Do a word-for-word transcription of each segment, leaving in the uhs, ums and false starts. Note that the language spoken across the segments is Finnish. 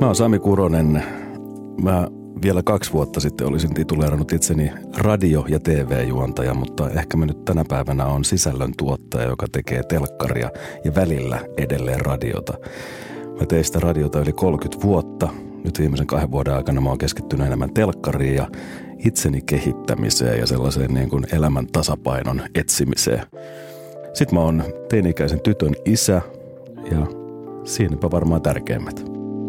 Mä oon Sami Kuronen. Mä vielä kaksi vuotta sitten olisin tituleerannut itseni radio- ja T V-juontaja, mutta ehkä mä nyt tänä päivänä on sisällöntuottaja, joka tekee telkkaria ja välillä edelleen radiota. Mä tein sitä radiota yli kolmekymmentä vuotta. Nyt viimeisen kahden vuoden aikana mä oon keskittynyt enemmän telkkariin ja itseni kehittämiseen ja sellaiseen niin kuin elämän tasapainon etsimiseen. Sitten mä oon teini-ikäisen tytön isä ja siinäpä varmaan tärkeimmät.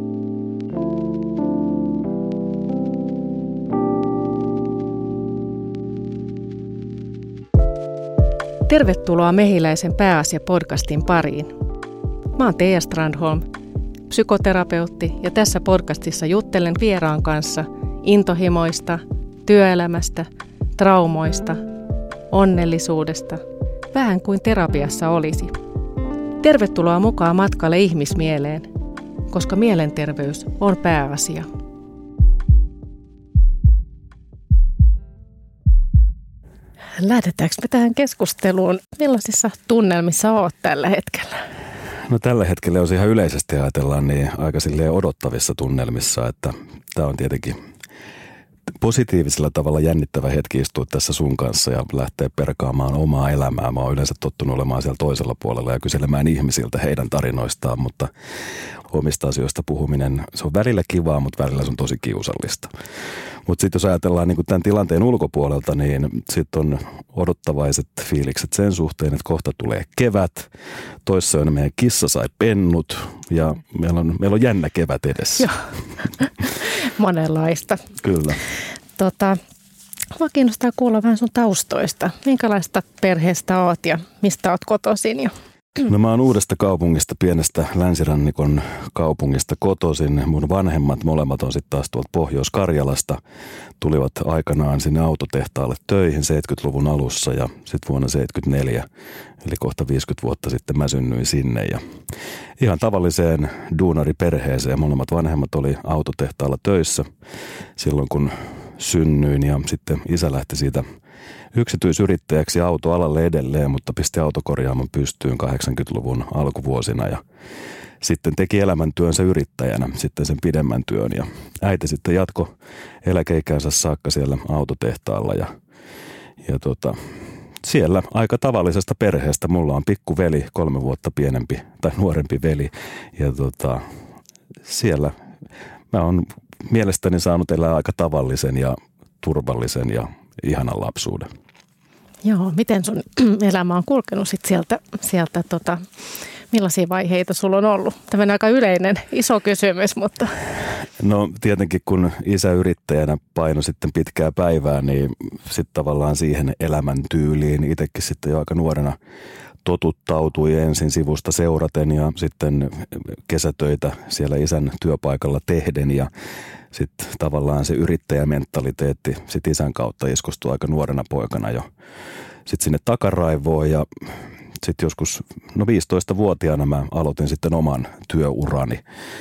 Tervetuloa Mehiläisen pääasia-podcastin pariin. Mä oon Teija Strandholm, psykoterapeutti, ja tässä podcastissa juttelen vieraan kanssa intohimoista, työelämästä, traumoista, onnellisuudesta, vähän kuin terapiassa olisi. Tervetuloa mukaan matkalle ihmismieleen, koska mielenterveys on pääasia. Lähdetäänkö me tähän keskusteluun? Millaisissa tunnelmissa olet tällä hetkellä? No tällä hetkellä, jos ihan yleisesti ajatellaan, niin aika silleen odottavissa tunnelmissa, että tämä on tietenkin positiivisella tavalla jännittävä hetki istua tässä sun kanssa ja lähteä perkaamaan omaa elämää. Mä oon yleensä tottunut olemaan siellä toisella puolella ja kyselemään ihmisiltä heidän tarinoistaan, mutta omista asioista puhuminen, se on välillä kivaa, mutta välillä se on tosi kiusallista. Mutta sitten jos ajatellaan niin tämän tilanteen ulkopuolelta, niin sitten on odottavaiset fiilikset sen suhteen, että kohta tulee kevät. Toissa yönä meidän kissa sai pennut ja meillä on, meillä on jännä kevät edessä. Joo, monenlaista. Kyllä. Tota, mua kiinnostaa kuulla vähän sun taustoista. Minkälaista perheestä oot ja mistä oot kotoisin? Ja No mä oon Uudesta Kaupungista, pienestä länsirannikon kaupungista kotoisin. Mun vanhemmat molemmat on sitten taas tuolta Pohjois-Karjalasta. Tulivat aikanaan sinne autotehtaalle töihin seitsemänkymmentäluvun alussa ja sitten vuonna seitsemänkymmentäneljä, eli kohta viisikymmentä vuotta sitten mä synnyin sinne. Ja ihan tavalliseen duunariperheeseen. Molemmat vanhemmat oli autotehtaalla töissä silloin kun synnyin ja sitten isä lähti siitä yksityisyrittäjäksi autoalalle edelleen, mutta pisti autokorjaamon pystyyn kahdeksankymmentäluvun alkuvuosina ja sitten teki elämäntyönsä yrittäjänä sitten sen pidemmän työn ja äiti sitten jatko eläkeikänsä saakka siellä autotehtaalla ja, ja tota, siellä aika tavallisesta perheestä. Mulla on pikkuveli, kolme vuotta pienempi tai nuorempi veli ja tota, siellä mä oon mielestäni saanut elää aika tavallisen ja turvallisen ja ihanan lapsuuden. Joo, miten sun elämä on kulkenut sit sieltä, sieltä tota, millaisia vaiheita sulla on ollut? Tämä on aika yleinen, iso kysymys, mutta No tietenkin kun isä yrittäjänä paino sitten pitkää päivää, niin sitten tavallaan siihen elämäntyyliin itsekin sitten jo aika nuorena totuttautui ensin sivusta seuraten ja sitten kesätöitä siellä isän työpaikalla tehden ja sitten tavallaan se yrittäjämentaliteetti sit isän kautta iskostui aika nuorena poikana jo sitten sinne takaraivoon ja sitten joskus no viisitoistavuotiaana mä aloitin sitten oman työurani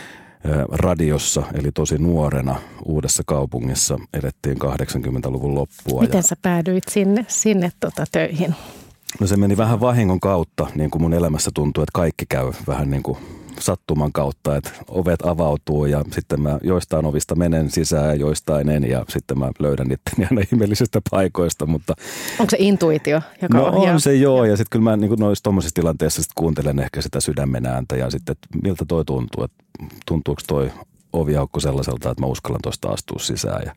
radiossa, eli tosi nuorena Uudessa Kaupungissa elettiin kahdeksankymmentäluvun loppua. Miten ja sä päädyit sinne, sinne tota töihin? No se meni vähän vahingon kautta, niin kuin mun elämässä tuntuu, että kaikki käy vähän niin kuin sattuman kautta, että ovet avautuu ja sitten mä joistain ovista menen sisään ja joistain en ja sitten mä löydän itteni aina ihmeellisistä paikoista, mutta onko se intuitio, joka no ohjaa? On se joo ja sitten kyllä mä niin noissa tommosissa tilanteissa sit kuuntelen ehkä sitä sydämen ääntä ja sitten, että miltä toi tuntuu, että tuntuuko toi oviaukko sellaiselta, että mä uskallan tuosta astua sisään ja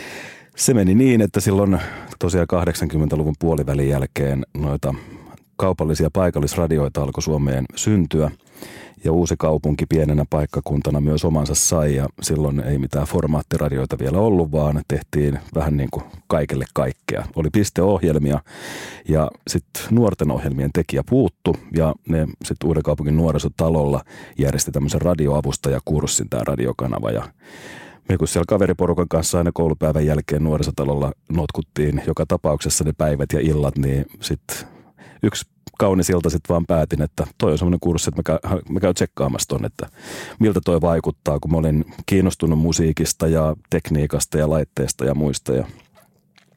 se meni niin, että silloin tosiaan kahdeksankymmentäluvun puolivälin jälkeen noita kaupallisia paikallisradioita alkoi Suomeen syntyä ja Uusi Kaupunki pienenä paikkakuntana myös omansa sai ja silloin ei mitään formaattiradioita vielä ollut, vaan tehtiin vähän niin kuin kaikelle kaikkea. Oli pisteohjelmia ja sitten nuorten ohjelmien tekijä puuttu ja ne sitten Uuden Kaupungin nuorisotalolla järjesti tämmöisen radioavustajakurssin tämä radiokanava ja me kun siellä kaveriporukan kanssa aina koulupäivän jälkeen nuorisotalolla notkuttiin joka tapauksessa ne päivät ja illat, niin sitten yksi kaunis ilta sitten vaan päätin, että toi on semmoinen kurssi, että mä, käyn, mä käyn tsekkaamassa ton, että miltä toi vaikuttaa, kun mä olin kiinnostunut musiikista ja tekniikasta ja laitteista ja muista. Ja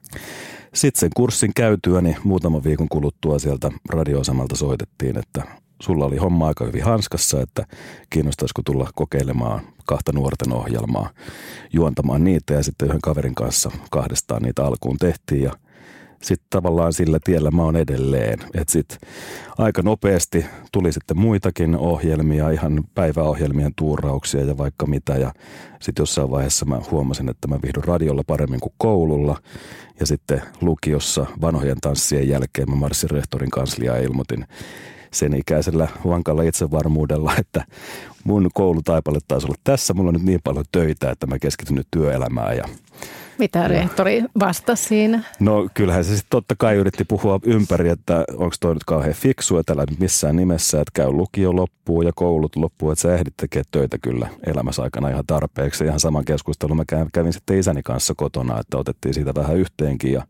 sitten sen kurssin käytyä, niin muutaman viikon kuluttua sieltä radio-asemalta soitettiin, että sulla oli homma aika hyvin hanskassa, että kiinnostaisiko tulla kokeilemaan kahta nuorten ohjelmaa, juontamaan niitä ja sitten yhden kaverin kanssa kahdestaan niitä alkuun tehtiin ja sitten tavallaan sillä tiellä mä oon edelleen. Että sitten aika nopeasti tuli sitten muitakin ohjelmia, ihan päiväohjelmien tuurauksia ja vaikka mitä. Ja sitten jossain vaiheessa mä huomasin, että mä viihdyn radiolla paremmin kuin koululla. Ja sitten lukiossa vanhojen tanssien jälkeen mä marssin rehtorin kansliaan ja ilmoitin sen ikäisellä vankalla itsevarmuudella, että mun koulutaipale taisi olla tässä. Mulla on nyt niin paljon töitä, että mä keskityn nyt työelämään ja mitä rehtori vastasi siinä? No kyllähän se sitten totta kai yritti puhua ympäri, että onko toi nyt kauhean fiksu, että älä nyt missään nimessä, että käy lukio loppuun ja koulut loppuun, että sä ehdit tekemään töitä kyllä elämässä aikana ihan tarpeeksi. Ihan saman keskustelun mä kävin sitten isäni kanssa kotona, että otettiin siitä vähän yhteenkin ja,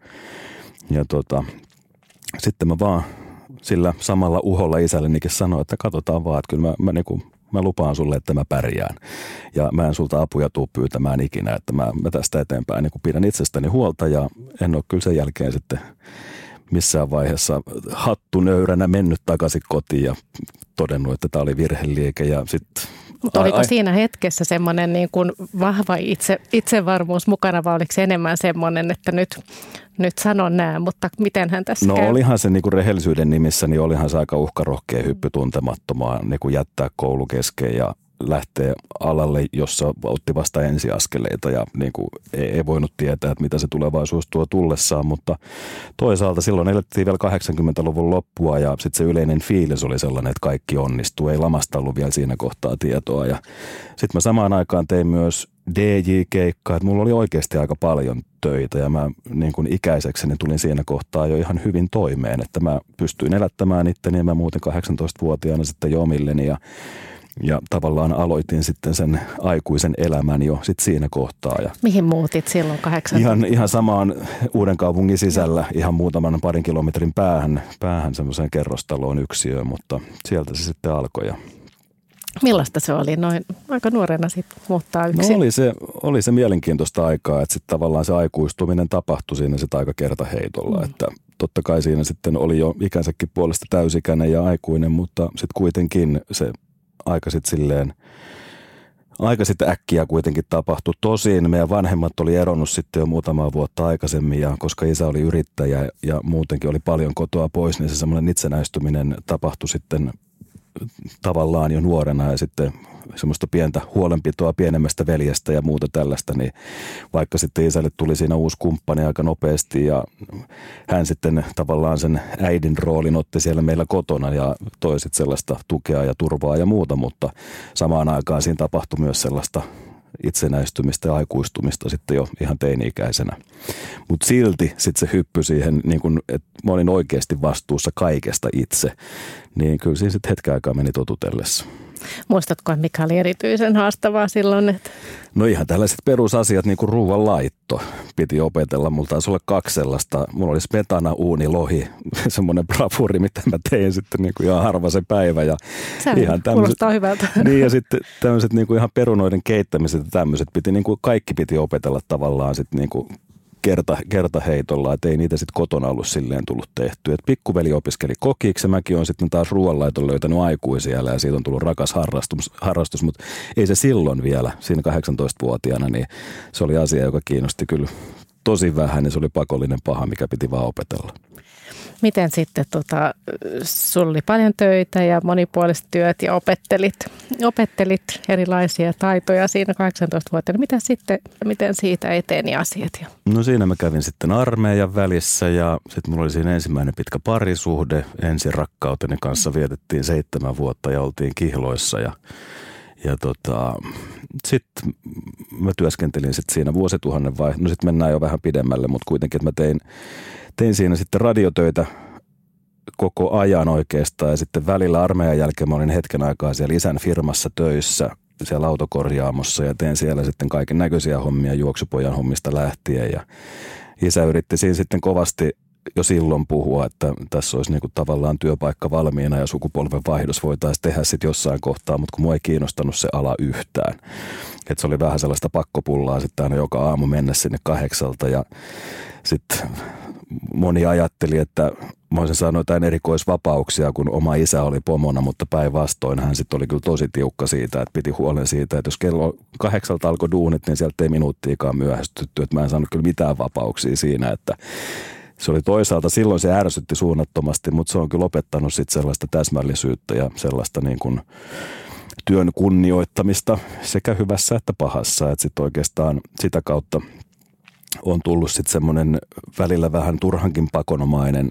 ja tota, sitten mä vaan sillä samalla uholla isällenikin sanoin, että katsotaan vaan, että kyllä mä, mä niinku Mä lupaan sulle, että mä pärjään ja mä en sulta apuja tuu pyytämään ikinä, että mä, mä tästä eteenpäin niin pidän itsestäni huolta ja en ole kyllä sen jälkeen sitten missään vaiheessa hattunöyränä mennyt takaisin kotiin ja todennut, että tämä oli virheliike ja sitten. Mutta oliko ai, siinä hetkessä semmoinen niin kuin vahva itse, itsevarmuus mukana vai oliko se enemmän semmoinen, että nyt, nyt sanon nää, mutta miten hän tässä No käy? olihan se niin kuin rehellisyyden nimissä, niin olihan se aika uhkarohkea hyppy tuntemattomaan niin kuin jättää koulu kesken ja lähteä alalle, jossa otti vasta ensiaskeleita ja niin kuin ei, ei voinut tietää, että mitä se tulevaisuus tuo tullessaan, mutta toisaalta silloin elettiin vielä kahdeksankymmentäluvun loppua ja sitten se yleinen fiilis oli sellainen, että kaikki onnistuu, ei lamasta ollut vielä siinä kohtaa tietoa ja sitten mä samaan aikaan tein myös D J-keikkaa, että mulla oli oikeasti aika paljon töitä ja mä niin kuin ikäisekseni tulin siinä kohtaa jo ihan hyvin toimeen, että mä pystyin elättämään itteni ja mä muuten kahdeksantoistavuotiaana sitten jo omilleni ja Ja tavallaan aloitin sitten sen aikuisen elämän jo sit siinä kohtaa. Ja mihin muutit silloin kahdeksantoista? Ihan, ihan samaan Uudenkaupungin sisällä, ihan muutaman parin kilometrin päähän, päähän semmoiseen kerrostaloon yksiöön, mutta sieltä se sitten alkoi. Ja millaista se oli noin aika nuorena sitten muuttaa yksin? No oli se, oli se mielenkiintoista aikaa, että sitten tavallaan se aikuistuminen tapahtui siinä sitten aika kertaheitolla, mm. että totta kai siinä sitten oli jo ikänsäkin puolesta täysikäinen ja aikuinen, mutta sitten kuitenkin se aika sitten silleen, aika sitten äkkiä kuitenkin tapahtui. Tosin meidän vanhemmat oli eronnut sitten jo muutamaa vuotta aikaisemmin ja koska isä oli yrittäjä ja muutenkin oli paljon kotoa pois, niin se semmoinen itsenäistyminen tapahtui sitten tavallaan jo nuorena ja sitten semmoista pientä huolenpitoa pienemmästä veljestä ja muuta tällaista, niin vaikka sitten isälle tuli siinä uusi kumppani aika nopeasti ja hän sitten tavallaan sen äidin roolin otti siellä meillä kotona ja toi sitten sellaista tukea ja turvaa ja muuta, mutta samaan aikaan siinä tapahtui myös sellaista itsenäistymistä ja aikuistumista sitten jo ihan teini-ikäisenä. Mutta silti sitten se hyppy siihen, niin kun, että mä olin oikeasti vastuussa kaikesta itse, niin kyllä siinä sitten hetken aikaa meni totutellessa. Muistatko, mikä oli erityisen haastavaa silloin? Että No ihan tällaiset perusasiat, niin kuin ruuan laitto piti opetella. Mulla taisi olla kaksi sellaista. Mulla oli smetana, uuni, lohi, semmoinen bravuri, mitä mä tein sitten niin kuin ihan harva se päivä. Ja se ihan kuulostaa hyvältä. Niin ja sitten tämmöiset niin kuin ihan perunoiden keittämiset ja tämmöiset piti, niin kuin kaikki piti opetella tavallaan sitten niin kuin kerta, kertaheitolla, että ei niitä sitten kotona ollut silleen tullut tehtyä. Et pikkuveli opiskeli kokiksi ja mäkin olen sitten taas ruoanlaiton löytänyt aikuisiellä ja siitä on tullut rakas harrastus, harrastus, mutta ei se silloin vielä, siinä kahdeksantoistavuotiaana, niin se oli asia, joka kiinnosti kyllä tosi vähän ja se oli pakollinen paha, mikä piti vaan opetella. Miten sitten, tota, sulla oli paljon töitä ja monipuoliset työt ja opettelit, opettelit erilaisia taitoja siinä kahdeksantoistavuotiaana. Mitä sitten, miten siitä eteni asiat? No siinä mä kävin sitten armeijan välissä ja sitten mulla oli siinä ensimmäinen pitkä parisuhde. Ensin rakkauteni kanssa vietettiin seitsemän vuotta ja oltiin kihloissa ja Ja tota, sitten mä työskentelin sitten siinä vuosituhannen vai, no sitten mennään jo vähän pidemmälle, mutta kuitenkin, että mä tein, tein siinä sitten radiotöitä koko ajan oikeastaan ja sitten välillä armeijan jälkeen mä olin hetken aikaa siellä isän firmassa töissä, siellä autokorjaamossa ja tein siellä sitten kaiken näköisiä hommia juoksupojan hommista lähtien ja isä yritti siinä sitten kovasti jo silloin puhua, että tässä olisi niinku tavallaan työpaikka valmiina ja sukupolven vaihdos voitaisiin tehdä sitten jossain kohtaa, mutta kun mua ei kiinnostanut se ala yhtään. Että se oli vähän sellaista pakkopullaa sitten aina joka aamu mennä sinne kahdeksalta ja sitten moni ajatteli, että mä olisin saanut jotain erikoisvapauksia, kun oma isä oli pomona, mutta päinvastoin hän sitten oli kyllä tosi tiukka siitä, että piti huolen siitä, että jos kello kahdeksalta alkoi duunit, niin sieltä ei minuuttiikaan myöhästytty, että mä en saanut kyllä mitään vapauksia siinä, että se oli toisaalta, silloin se ärsytti suunnattomasti, mutta se on kyllä opettanut sitten sellaista täsmällisyyttä ja sellaista niin kuin työn kunnioittamista sekä hyvässä että pahassa, että sitten oikeastaan sitä kautta on tullut sitten semmoinen välillä vähän turhankin pakonomainen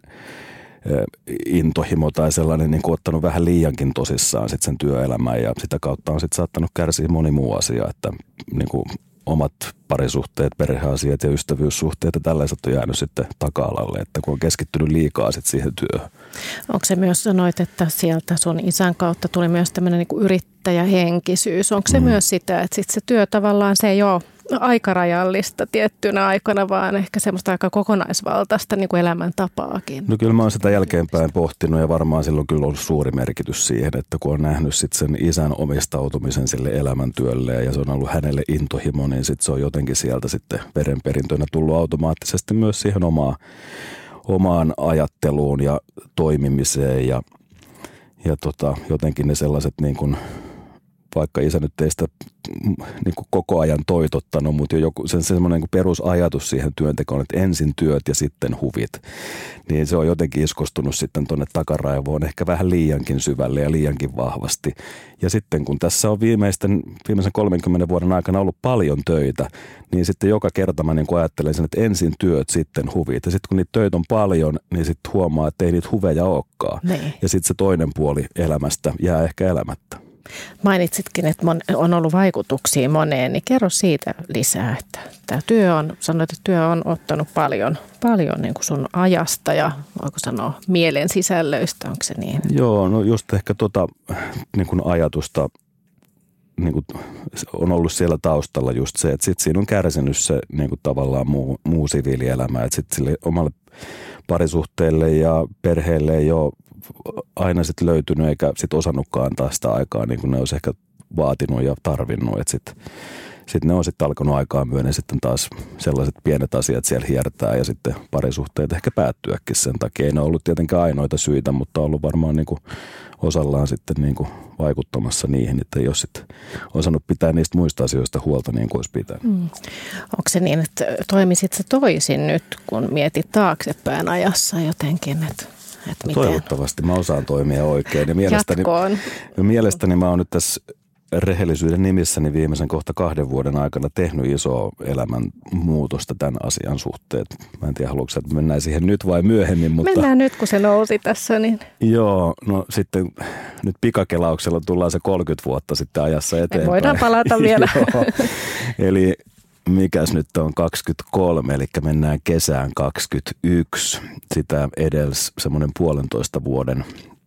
intohimo tai sellainen niin kuin ottanut vähän liiankin tosissaan sitten sen työelämän ja sitä kautta on sitten saattanut kärsiä moni muu asia, että niin kuin omat parisuhteet, perheasiat ja ystävyyssuhteet ja tällaiset on jäänyt sitten taka-alalle, että kun on keskittynyt liikaa sitten siihen työhön. Onko se myös, sanoit, että sieltä sun isän kautta tuli myös tämmöinen niin kuin yrittäjähenkisyys. Onko se mm. myös sitä, että sitten se työ tavallaan se ei ole aikarajallista tiettynä aikana, vaan ehkä semmoista aika kokonaisvaltaista niin kuin elämäntapaakin? No kyllä mä oon sitä jälkeenpäin pohtinut ja varmaan silloin kyllä ollut suuri merkitys siihen, että kun on nähnyt sitten sen isän omistautumisen sille elämäntyölle ja se on ollut hänelle intohimo, niin sitten se on jotenkin sieltä sitten verenperintönä tullut automaattisesti myös siihen omaan, omaan ajatteluun ja toimimiseen ja, ja tota, jotenkin ne sellaiset niin kuin vaikka isä nyt ei sitä niin kuin koko ajan toitottanut, mutta jo joku, sen semmoinen niin perusajatus siihen työntekoon, että ensin työt ja sitten huvit, niin se on jotenkin iskostunut sitten tuonne takaraivoon ehkä vähän liiankin syvälle ja liiankin vahvasti. Ja sitten kun tässä on viimeisten, viimeisen kolmenkymmenen vuoden aikana ollut paljon töitä, niin sitten joka kerta mä niin kuin ajattelen sen, että ensin työt, sitten huvit. Ja sitten kun niitä töitä on paljon, niin sitten huomaa, että ei niitä huveja olekaan. Ne. Ja sitten se toinen puoli elämästä jää ehkä elämättä. Mainitsitkin, että on ollut vaikutuksia moneen, niin kerro siitä lisää, että tämä työ on, sanoit, että työ on ottanut paljon, paljon niin kuin sun ajasta ja voiko sanoa mielen sisällöistä, onko se niin? Joo, no just ehkä tota niin kuin ajatusta niin kuin on ollut siellä taustalla just se, että sitten siinä on kärsinyt se niin kuin tavallaan muu, muu siviilielämä, että sitten sille omalle parisuhteelle ja perheelle ei ole aina sitten löytynyt eikä sitten osannutkaan antaa sitä aikaa niin kuin ne olisi ehkä vaatinut ja tarvinnut. Että sitten sit ne on sitten alkanut aikaa myöden sitten taas sellaiset pienet asiat siellä hiertää ja sitten parisuhteet ehkä päättyäkin sen takia. Ei ne ollut tietenkään ainoita syitä, mutta on ollut varmaan niin kuin osallaan sitten niin kuin vaikuttamassa niihin, että ei ole sitten osannut pitää niistä muista asioista huolta niin kuin olisi pitänyt. Mm. Onko se niin, että toimisit sä toisin nyt, kun mietit taaksepäin ajassa jotenkin, että toivottavasti mä osaan toimia oikein. Ja mielestäni, ja mielestäni mä oon nyt tässä rehellisyyden nimissäni viimeisen kohta kahden vuoden aikana tehnyt isoa elämän muutosta tämän asian suhteen. Mä en tiedä, haluatko että mennään siihen nyt vai myöhemmin. Mutta mennään nyt, kun se nousi tässä. Niin. Joo, no sitten nyt pikakelauksella tullaan se kolmekymmentä vuotta sitten ajassa eteenpäin. Me voidaan palata vielä. Joo, eli mikäs nyt on kaksikymmentäkolme, eli mennään kesään kaksikymmentäyksi. Sitä edelsi semmoinen puolentoista vuoden,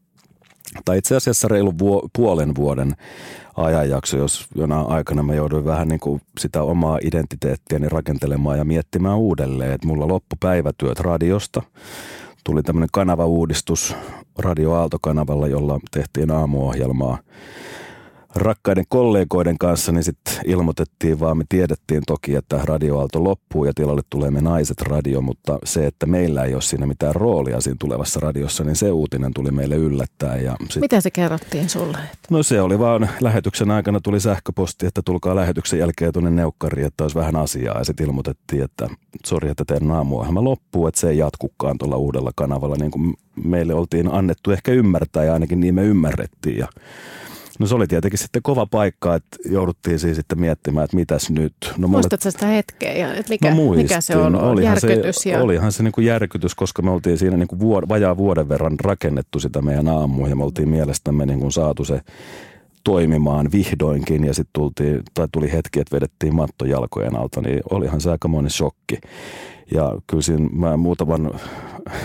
tai itse asiassa reilu vuo, puolen vuoden ajanjakso, jos jonain aikana mä jouduin vähän niin kuin sitä omaa identiteettiäni rakentelemaan ja miettimään uudelleen, että mulla loppu päivätyöt radiosta. Tuli tämmöinen kanavauudistus Radio Aalto-kanavalla, jolla tehtiin aamuohjelmaa rakkaiden kollegoiden kanssa, niin sitten ilmoitettiin vaan, me tiedettiin toki, että Radio Aalto loppuu ja tilalle tulee Me Naiset radio, mutta se, että meillä ei ole siinä mitään roolia siinä tulevassa radiossa, niin se uutinen tuli meille yllättäen. Ja sit, mitä se kerrottiin sulle? No se oli vaan, lähetyksen aikana tuli sähköposti, että tulkaa lähetyksen jälkeen tuonne neukkariin, että olisi vähän asiaa. Ja sitten ilmoitettiin, että sori, että teidän aamuohjelma loppuu, että se ei jatkukaan tuolla uudella kanavalla, niin kuin meille oltiin annettu ehkä ymmärtää ja ainakin niin me ymmärrettiin. Ja no se oli tietenkin sitten kova paikka, että jouduttiin siis sitten miettimään, että mitäs nyt. No, muistatko mulle sitä hetkeä ja että mikä, no mikä se on? Olihan järkytys? Se, ja olihan se niin kuin järkytys, koska me oltiin siinä niin kuin vuod, vajaa vuoden verran rakennettu sitä meidän aamua ja me oltiin mielestämme niin kuin saatu se toimimaan vihdoinkin ja sitten tultiin, tai tuli hetki, että vedettiin matto jalkojen alta, niin olihan se aikamoinen shokki. Ja kyllä siinä mä muutaman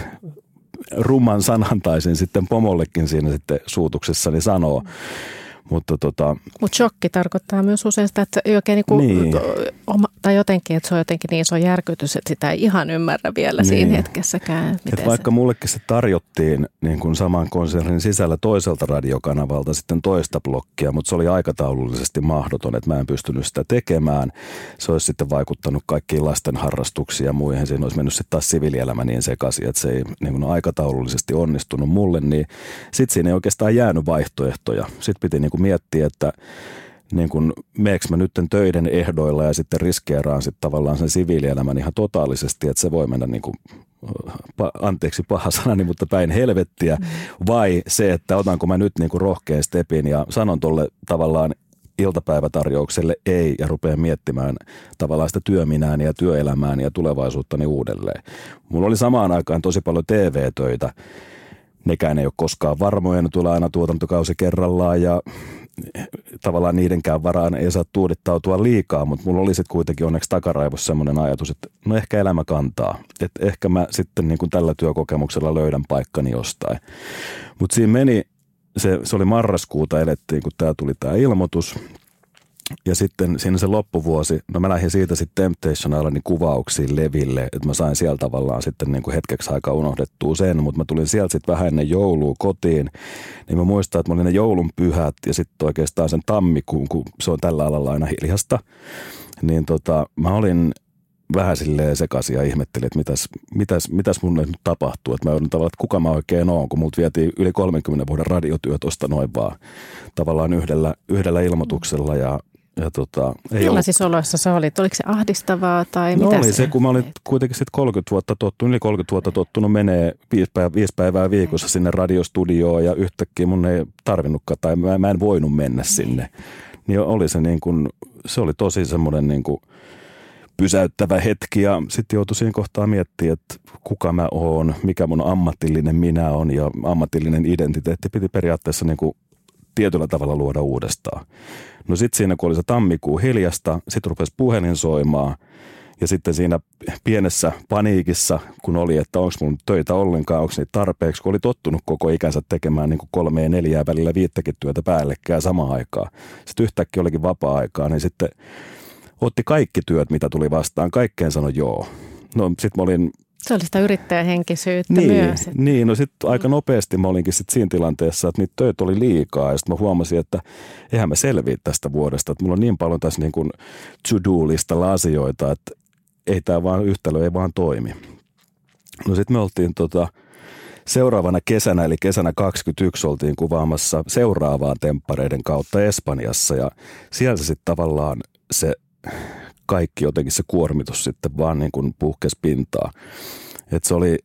rumman sanan taisin sitten pomollekin siinä sitten suutuksessani sanoa. Mutta tota, Mut shokki tarkoittaa myös usein sitä, että ei oikein niinku, niin. oma, tai jotenkin, että se on jotenkin niin iso järkytys, että sitä ei ihan ymmärrä vielä niin. siinä hetkessäkään. Et vaikka se... mullekin se tarjottiin niin kuin saman konsernin sisällä toiselta radiokanavalta sitten toista blokkia, mutta se oli aikataulullisesti mahdoton, että mä en pystynyt sitä tekemään. Se olisi sitten vaikuttanut kaikkiin lasten harrastuksiin ja muihin. Siinä olisi mennyt sitten taas siviilielämä niin sekaisin, että se ei niin kuin aikataulullisesti onnistunut mulle, niin sitten siinä ei oikeastaan jäänyt vaihtoehtoja. Sitten piti niin kuin miettiä, että niin kuin meekö mä nyt töiden ehdoilla ja sitten riskeeraan sitten tavallaan sen siviilielämän ihan totaalisesti, että se voi mennä niin kuin, anteeksi paha sanani, mutta päin helvettiä, mm. vai se, että otanko mä nyt niin kuin rohkean stepin ja sanon tolle tavallaan iltapäivätarjoukselle ei ja rupean miettimään tavallaan sitä työminääni ja työelämääni ja tulevaisuuttani uudelleen. Mulla oli samaan aikaan tosi paljon T V-töitä. Nekään ei ole koskaan varmoja, ne tulee aina tuotantokausi kerrallaan ja tavallaan niidenkään varaan ei saa tuudittautua liikaa, mutta mulla oli sitten kuitenkin onneksi takaraivossa semmoinen ajatus, että no ehkä elämä kantaa, että ehkä mä sitten niin kuin tällä työkokemuksella löydän paikkani jostain. Mutta siinä meni, se, se oli marraskuuta elettiin, kun tää tuli tää ilmoitus. Ja sitten siinä se loppuvuosi, no mä lähdin siitä sitten Temptation Islandin kuvauksiin leville, että mä sain siellä tavallaan sitten niin kuin hetkeksi aikaa unohdettua sen, mutta mä tulin sieltä sitten vähän ennen joulua kotiin, niin mä muistan, että mä olin ne joulun pyhät ja sitten oikeastaan sen tammikuun, kun se on tällä alalla aina hiljasta, niin tota, mä olin vähän silleen sekaisin ja ihmettelin, että mitäs, mitäs, mitäs mun nyt tapahtuu, että mä joudun tavallaan, että kuka mä oikein oon, kun multa vietiin yli kolmenkymmenen vuoden radiotyö tosta noin vaan tavallaan yhdellä, yhdellä ilmoituksella ja Ja tota, ei Millaisissa ollut... oloissa sä olit? Oliko se ahdistavaa tai no mitä oli se? se, kun mä olin kuitenkin sitten kolmekymmentä vuotta tottunut, yli kolmekymmentä vuotta tottunut menee viisi päivää, viisi päivää viikossa sinne radiostudioon ja yhtäkkiä mun ei tarvinnutkaan tai mä, mä en voinut mennä sinne. Niin oli se niin kuin, se oli tosi semmoinen niin kuin pysäyttävä hetki ja sitten joutui siinä kohtaa miettimään, että kuka mä oon, mikä mun ammatillinen minä on ja ammatillinen identiteetti piti periaatteessa niin kuin tietyllä tavalla luoda uudestaan. No sitten siinä, kun oli se tammikuu hiljasta, sitten rupesi puhelin soimaan ja sitten siinä pienessä paniikissa, kun oli, että onko mun töitä ollenkaan, onko niitä tarpeeksi, kun oli tottunut koko ikänsä tekemään niin kuin kolme ja neljää välillä viittäkin työtä päällekkäin samaan aikaan. Sitten yhtäkkiä olikin vapaa-aikaa, niin sitten otti kaikki työt, mitä tuli vastaan, kaikkeen sanoi joo. No sitten mä olin... Se oli sitä yrittäjähenkisyyttä niin, myös. Niin, no sitten aika nopeasti mä olinkin sit siinä tilanteessa, että niitä töitä oli liikaa ja sitten mä huomasin, että eihän mä selviä tästä vuodesta, että mulla on niin paljon tässä niin kuin to-do-listalla asioita, että ei tämä vaan yhtälö ei vaan toimi. No sitten me oltiin tota, seuraavana kesänä, eli kesänä kaksikymmentäyksi oltiin kuvaamassa seuraavaan temppareiden kautta Espanjassa ja siellä se sitten tavallaan se... kaikki jotenkin se kuormitus sitten vaan niin kuin puhkesi pintaa. Että se oli,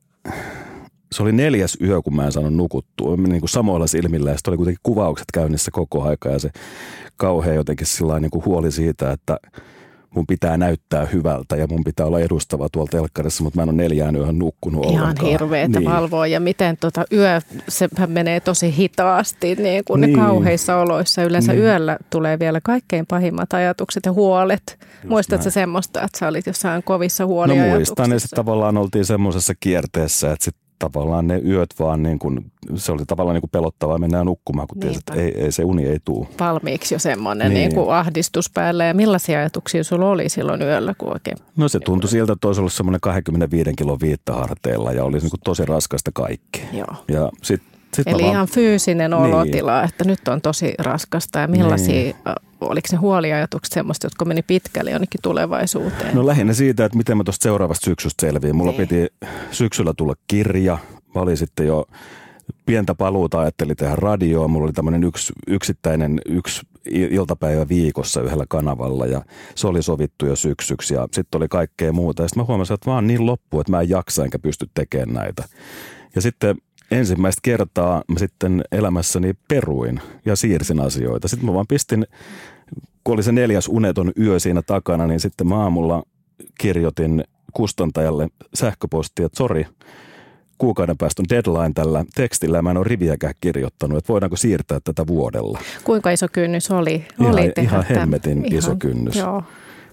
se oli neljäs yö, kun mä en saanut nukuttua. Niin kuin samoilla silmillä ja sitten oli kuitenkin kuvaukset käynnissä koko aika ja se kauhean jotenkin sillain niin kuin huoli siitä, että mun pitää näyttää hyvältä ja mun pitää olla edustava tuolla telkkarissa, mutta mä en ole neljään yöhön nukkunut Ihan ollenkaan. Ihan hirveetä niin. valvoa ja miten tota yö, se menee tosi hitaasti niin kuin niin. ne kauheissa oloissa. Yleensä niin. yöllä tulee vielä kaikkein pahimmat ajatukset ja huolet. Just Muistatko näin. semmoista, että sä olit jossain kovissa huoliajatuksissa? No muistan ja sitten tavallaan oltiin semmoisessa kierteessä, että sitten tavallaan ne yöt vaan niin kuin, se oli tavallaan niin kuin pelottavaa mennään nukkumaan, kun tiesi, että ei, ei, se uni ei tule. Valmiiksi jo semmoinen niin. niin kuin ahdistus päällä. Ja millaisia ajatuksia sulla oli silloin yöllä? Kun oikein... No se tuntui siltä, että olisi ollut semmoinen kaksikymmentäviisi kilon viittaharteilla ja oli niin kuin tosi raskasta kaikki. Joo. Ja sit, sit Eli vaan... ihan fyysinen olotila, niin. että nyt on tosi raskasta. Ja millaisia, niin. oliko ne huoliajatukset semmoista, jotka meni pitkälle jonnekin tulevaisuuteen? No lähinnä siitä, että miten mä tuosta seuraavasta syksystä selviin. Mulla niin. piti syksyllä tulla kirja. Mä olin sitten jo pientä paluuta, ajattelin tehdä radioa. Mulla oli tämmöinen yksi, yksittäinen yksi iltapäivä viikossa yhdellä kanavalla ja se oli sovittu jo syksyksi ja sitten oli kaikkea muuta. Ja sitten mä huomasin, että vaan niin loppu, että mä en jaksa enkä pysty tekemään näitä. Ja sitten ensimmäistä kertaa mä sitten elämässäni peruin ja siirsin asioita. Sitten mä vaan pistin, kun oli se neljäs uneton yö siinä takana, niin sitten mä aamulla kirjoitin kustantajalle sähköpostia, että sori, kuukauden päästä on deadline tällä tekstillä ja mä en ole riviäkään kirjoittanut, että voidaanko siirtää tätä vuodella. Kuinka iso kynnys oli? Ihan, oli ihan hemmetin ihan, iso kynnys. Joo.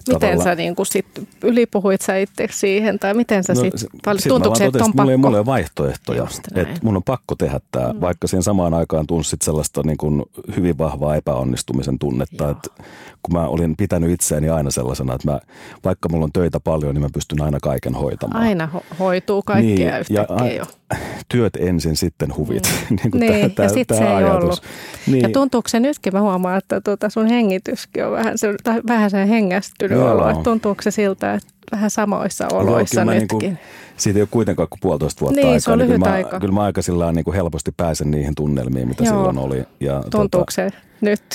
Miten tavalla... sä niin sit ylipuhuit sä itse siihen tai miten sä no, sitten, tuntuuko se, että on pakko? Mulla ei, mulla ei ole vaihtoehtoja, että mun on pakko tehdä tämä, mm. vaikka siihen samaan aikaan tunsi sit sellaista niin kuin hyvin vahvaa epäonnistumisen tunnetta, että kun mä olin pitänyt itseäni aina sellaisena, että mä, vaikka mulla on töitä paljon, niin mä pystyn aina kaiken hoitamaan. Aina ho- hoituu kaikkea niin, yhtäkkiä ja, jo. Työt ensin, sitten huvit. Mm. niin, niin tää, ja sitten se ei ajatus. ollut. Niin. Ja tuntuuko se nytkin, mä huomaan, että tuota sun hengityskin on vähän se, tai vähän se hengästynyt olo. Että tuntuuko se siltä, että vähän samoissa oloissa Joo, nytkin? Niin kuin, siitä ei ole kuitenkaan kuin puolitoista vuotta niin, aikaa. Se on niin lyhyt kyllä aika. Mä, kyllä mä aika sillaan niin kuin helposti pääsen niihin tunnelmiin, mitä Joo. silloin oli. Ja, tuntuuko tuota, se nyt?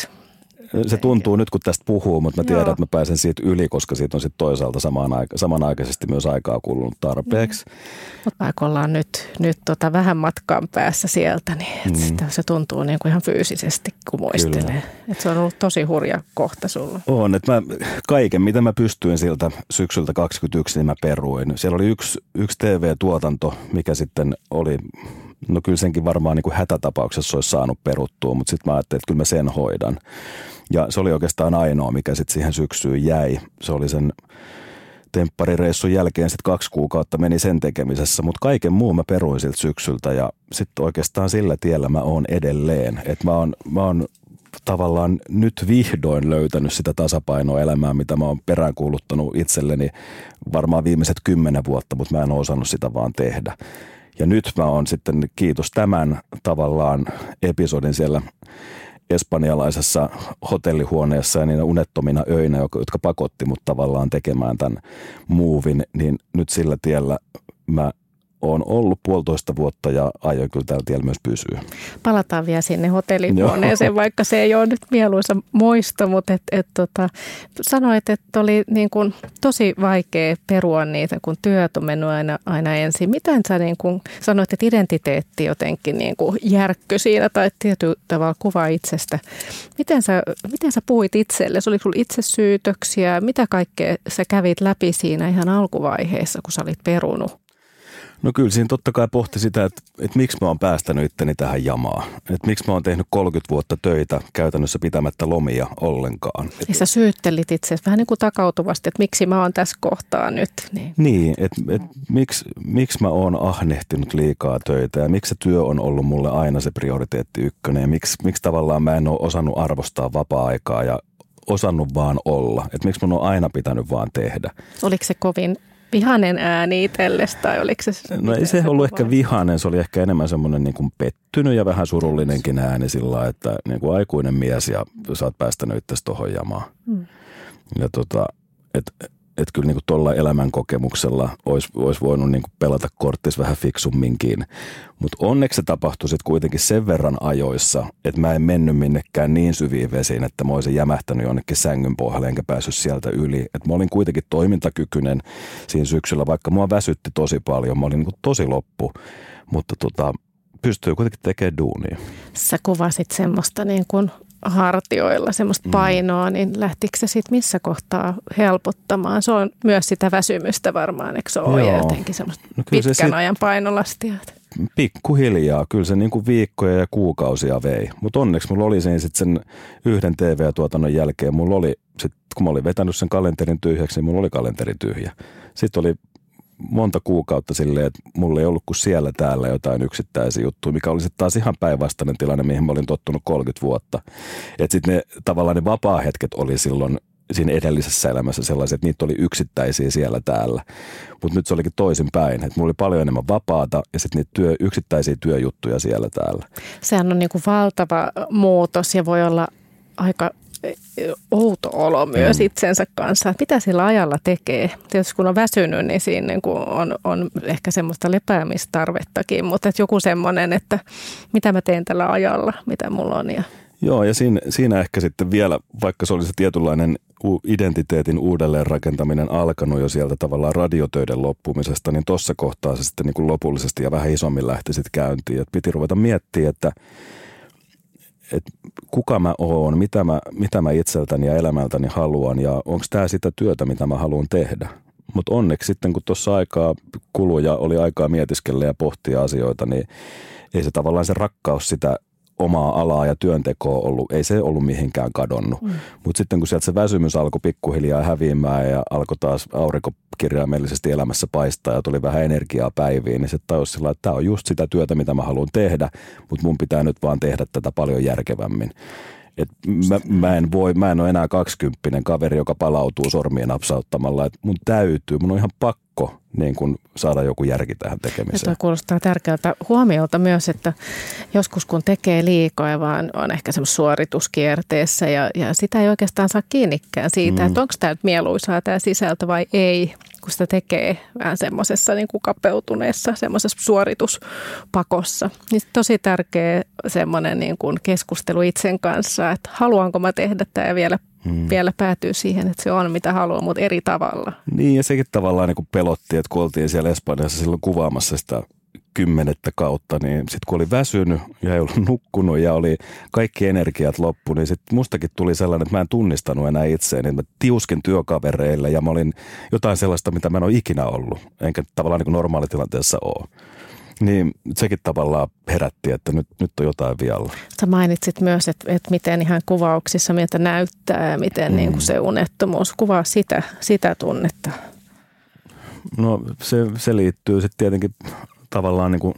Se tuntuu nyt, kun tästä puhuu, mutta mä tiedän, Joo. että mä pääsen siitä yli, koska siitä on sitten toisaalta samaan aika, samanaikaisesti myös aikaa kulunut tarpeeksi. Mm. Mutta vaikka ollaan nyt, nyt tota vähän matkan päässä sieltä, niin mm. sitä, se tuntuu niin kuin ihan fyysisesti, kun muistelee. Että se on ollut tosi hurja kohta sulla. On, että mä kaiken, mitä mä pystyin siltä syksyltä kaksikymmentäyksi, niin mä peruin. Siellä oli yksi, yksi T V-tuotanto, mikä sitten oli... No kyllä senkin varmaan niin kuin hätätapauksessa olisi saanut peruttua, mutta sitten mä ajattelin, että kyllä mä sen hoidan. Ja se oli oikeastaan ainoa, mikä sitten siihen syksyyn jäi. Se oli sen tempparireissun jälkeen sitten kaksi kuukautta meni sen tekemisessä, mutta kaiken muun mä peruin siltä syksyltä ja sitten oikeastaan sillä tiellä mä oon edelleen. Että mä oon, mä oon tavallaan nyt vihdoin löytänyt sitä tasapainoa elämään, mitä mä oon peräänkuuluttanut itselleni varmaan viimeiset kymmenen vuotta, mutta mä en ole osannut sitä vaan tehdä. Ja nyt mä oon sitten, kiitos tämän tavallaan episodin siellä espanjalaisessa hotellihuoneessa ja niinä unettomina öinä, jotka pakotti mut tavallaan tekemään tämän movin, niin nyt sillä tiellä mä oon ollut puolitoista vuotta ja aion kyllä tällä tiellä myös pysyä. Palataan vielä sinne hotellihuoneeseen, vaikka se ei ole nyt mieluisa muisto, mutta et, et, tota, sanoit, että oli niin kuin tosi vaikea perua niitä, kun työt on mennyt aina, aina ensin. Miten sä niin kuin sanoit, että identiteetti jotenkin niin kuin järkkyi siinä tai tietyllä tavalla kuva itsestä. Miten sä, miten sä puhuit itselle? Oliko sulla itsesyytöksiä? Mitä kaikkea sä kävit läpi siinä ihan alkuvaiheessa, kun sä olit perunut? No kyllä siinä totta kai pohti sitä, että, että miksi mä oon päästänyt itteni tähän jamaan. Että miksi mä oon tehnyt kolmekymmentä vuotta töitä käytännössä pitämättä lomia ollenkaan. Ja sä syyttelit itse vähän niin kuin takautuvasti, että miksi mä oon tässä kohtaa nyt. Niin, niin että et, miksi, miksi mä oon ahnehtinut liikaa töitä ja miksi se työ on ollut mulle aina se prioriteetti ykkönen. Ja miksi, miksi tavallaan mä en ole osannut arvostaa vapaa-aikaa ja osannut vaan olla. Että miksi mun on aina pitänyt vaan tehdä. Oliko se kovin... vihainen ääni itsellesi tai oliko se? No ei se ollut ehkä vihainen, se oli ehkä enemmän semmoinen niin kuin pettynyt ja vähän surullinenkin ääni sillä, että niin kuin aikuinen mies ja sä oot päästänyt itsesi tohon jamaan. Hmm. Ja tota, että et kyllä niin kuin tuolla elämänkokemuksella olisi, olisi voinut niin kuin pelata korttis vähän fiksumminkin. Mutta onneksi se tapahtui sitten kuitenkin sen verran ajoissa, että mä en mennyt minnekään niin syviin vesiin, että mä olisin jämähtänyt jonnekin sängyn pohjalle enkä päässyt sieltä yli. Että mä olin kuitenkin toimintakykyinen siinä syksyllä, vaikka mua väsytti tosi paljon. Mä olin niin kuin tosi loppu, mutta tota, pystyy kuitenkin tekemään duunia. Sä kuvasit semmoista niin kuin hartioilla semmoista painoa, niin lähtikö se sitten missä kohtaa helpottamaan? Se on myös sitä väsymystä varmaan, eikö se ole jotenkin semmoista no pitkän se ajan painolastia? Pikkuhiljaa, kyllä se niin kuin viikkoja ja kuukausia vei, mutta onneksi mulla oli siinä sitten sen yhden T V-tuotannon jälkeen, mulla oli, sit, kun mä olin vetänyt sen kalenterin tyhjäksi, niin mulla oli kalenteri tyhjä. Sitten oli monta kuukautta silleen, että mulla ei ollut kuin siellä täällä jotain yksittäisiä juttuja, mikä oli sitten taas ihan päinvastainen tilanne, mihin mä olin tottunut kolmekymmentä vuotta. Että sitten ne tavallaan ne vapaa-hetket oli silloin siinä edellisessä elämässä sellaisia, että niitä oli yksittäisiä siellä täällä. Mutta nyt se olikin toisinpäin, että mulla oli paljon enemmän vapaata ja sitten niitä työ, yksittäisiä työjuttuja siellä täällä. Sehän on niin kuin valtava muutos ja voi olla aika outo olo myös mm. itsensä kanssa. Mitä sillä ajalla tekee? Tietysti kun on väsynyt, niin siinä niin kuin on, on ehkä semmoista lepäämistarvettakin, mutta että joku semmoinen, että mitä mä teen tällä ajalla, mitä mulla on. Ja... Joo, ja siinä, siinä ehkä sitten vielä, vaikka se oli se tietynlainen identiteetin uudelleen rakentaminen alkanut jo sieltä tavallaan radiotöiden loppumisesta, niin tuossa kohtaa se sitten niin kuin lopullisesti ja vähän isommin lähti sitten käyntiin. Et piti ruveta miettimään, että että kuka mä oon, mitä mä, mitä mä itseltäni ja elämältäni haluan ja onko tämä sitä työtä, mitä mä haluan tehdä. Mutta onneksi sitten, kun tuossa aikaa kului ja oli aikaa mietiskellä ja pohtia asioita, niin ei se tavallaan se rakkaus sitä omaa alaa ja työntekoa ollut, ei se ollut mihinkään kadonnut. Mm. Mutta sitten kun sieltä se väsymys alkoi pikkuhiljaa häviämään ja alkoi taas aurinko kirjaimellisesti elämässä paistaa ja tuli vähän energiaa päiviin, niin se tajusi sillä, että tämä on just sitä työtä, mitä mä haluan tehdä, mutta mun pitää nyt vaan tehdä tätä paljon järkevämmin. Et mä, mä, en voi, mä en ole enää kaksikymppinen kaveri, joka palautuu sormien napsauttamalla. Et mun täytyy, mun on ihan pakko niin kun saada joku järki tähän tekemiseen. Tämä kuulostaa tärkeältä huomiolta myös, että joskus kun tekee liikoja, vaan on ehkä semmoisessa suorituskierteessä ja, ja sitä ei oikeastaan saa kiinnikään siitä, mm. että onko tämä nyt mieluisaa tämä sisältö vai ei, kun sitä tekee vähän semmoisessa niin kuin kapeutuneessa, semmoisessa suorituspakossa. Niin tosi tärkeä semmoinen niin kuin keskustelu itsen kanssa, että haluanko mä tehdä tämä ja vielä, hmm. vielä päätyy siihen, että se on mitä haluaa, mutta eri tavalla. Niin ja sekin tavallaan niin kuin pelotti, että kun oltiin siellä Espanjassa silloin kuvaamassa sitä kymmenettä kautta, niin sitten kun oli väsynyt ja ei ollut nukkunut ja oli kaikki energiat loppu, niin sitten mustakin tuli sellainen, että mä en tunnistanut enää itseäni. Mä tiuskin työkavereille ja mä olin jotain sellaista, mitä mä en ole ikinä ollut, enkä tavallaan niin kuin normaalitilanteessa ole. Niin sekin tavallaan herätti, että nyt, nyt on jotain vialla. Sä mainitsit myös, että, että miten ihan kuvauksissa miltä näyttää ja miten mm. niin kuin se unettomuus kuvaa sitä, sitä tunnetta. No se, se liittyy sitten tietenkin tavallaan niin kuin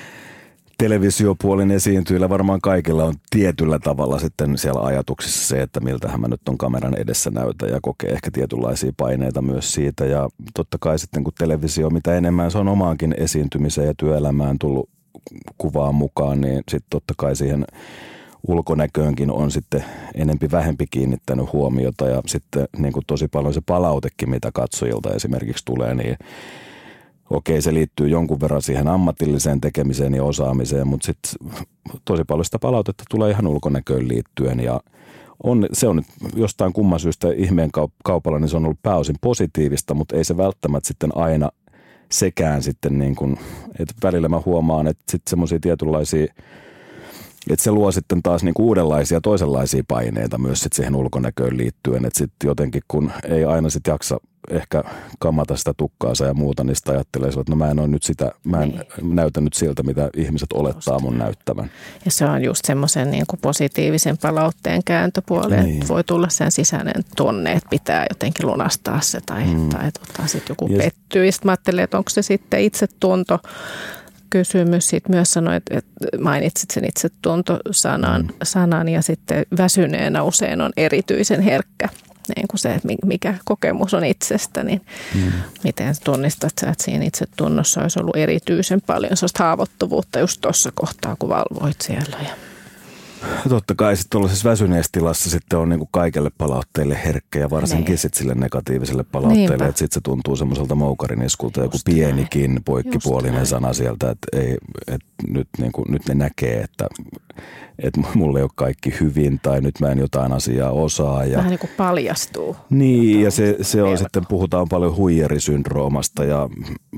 televisiopuolin esiintyjillä varmaan kaikilla on tietyllä tavalla sitten siellä ajatuksissa se, että miltähän mä nyt on kameran edessä näytän ja kokee ehkä tietynlaisia paineita myös siitä. Ja totta kai sitten kun televisio, mitä enemmän se on omaankin esiintymiseen ja työelämään tullut kuvaan mukaan, niin sitten totta kai siihen ulkonäköönkin on sitten enempi vähempi kiinnittänyt huomiota ja sitten niin kuin tosi paljon se palautekin, mitä katsojilta esimerkiksi tulee, niin okei, se liittyy jonkun verran siihen ammatilliseen tekemiseen ja osaamiseen, mutta sitten tosi paljon sitä palautetta tulee ihan ulkonäköön liittyen ja on, se on nyt jostain kumman syystä ihmeen kaupalla, niin se on ollut pääosin positiivista, mutta ei se välttämättä sitten aina sekään sitten niin kuin, että välillä mä huomaan, että sitten semmoisia tietynlaisia, että se luo sitten taas niin kuin uudenlaisia toisenlaisia paineita myös sitten siihen ulkonäköön liittyen, että sitten jotenkin kun ei aina sitten jaksa ehkä kamata sitä tukkaansa ja muuta, niin sitä ajattelee, että no mä en ole nyt sitä, mä en niin. näytä nyt siltä, mitä ihmiset olettaa mun näyttävän. Ja se on just semmoisen niin kuin positiivisen palautteen kääntöpuoleen, niin. Että voi tulla sen sisäinen tunne, että pitää jotenkin lunastaa se tai, mm. tai tota, sitten joku ja pettyy. Ja sitten mä ajattelin, että onko se sitten itsetunto, kysymys. Sitten myös sanoit, että mainitsit sen itsetuntosanan mm. sanan, ja sitten väsyneenä usein on erityisen herkkä. Niin kuin se, että mikä kokemus on itsestä, niin mm. miten tunnistat sä, että siinä itsetunnossa olisi ollut erityisen paljon sellaista haavoittuvuutta just tuossa kohtaa, kun valvoit siellä. Ja totta kai sitten tuollaisessa väsyneessä tilassa sitten on niin kuin kaikelle palautteille herkkä ja varsinkin niin. sitten sille negatiiviselle palautteelle, Niinpä. Että sitten se tuntuu semmoiselta moukariniskulta, joku pienikin näin. Poikkipuolinen Just sana näin. Sieltä, että, ei, että nyt, niin kuin, nyt ne näkee, että, että mulla ei ole kaikki hyvin tai nyt mä en jotain asiaa osaa. Ja vähän niin kuin paljastuu. Niin ja se, se on sitten, puhutaan paljon huijerisyndroomasta ja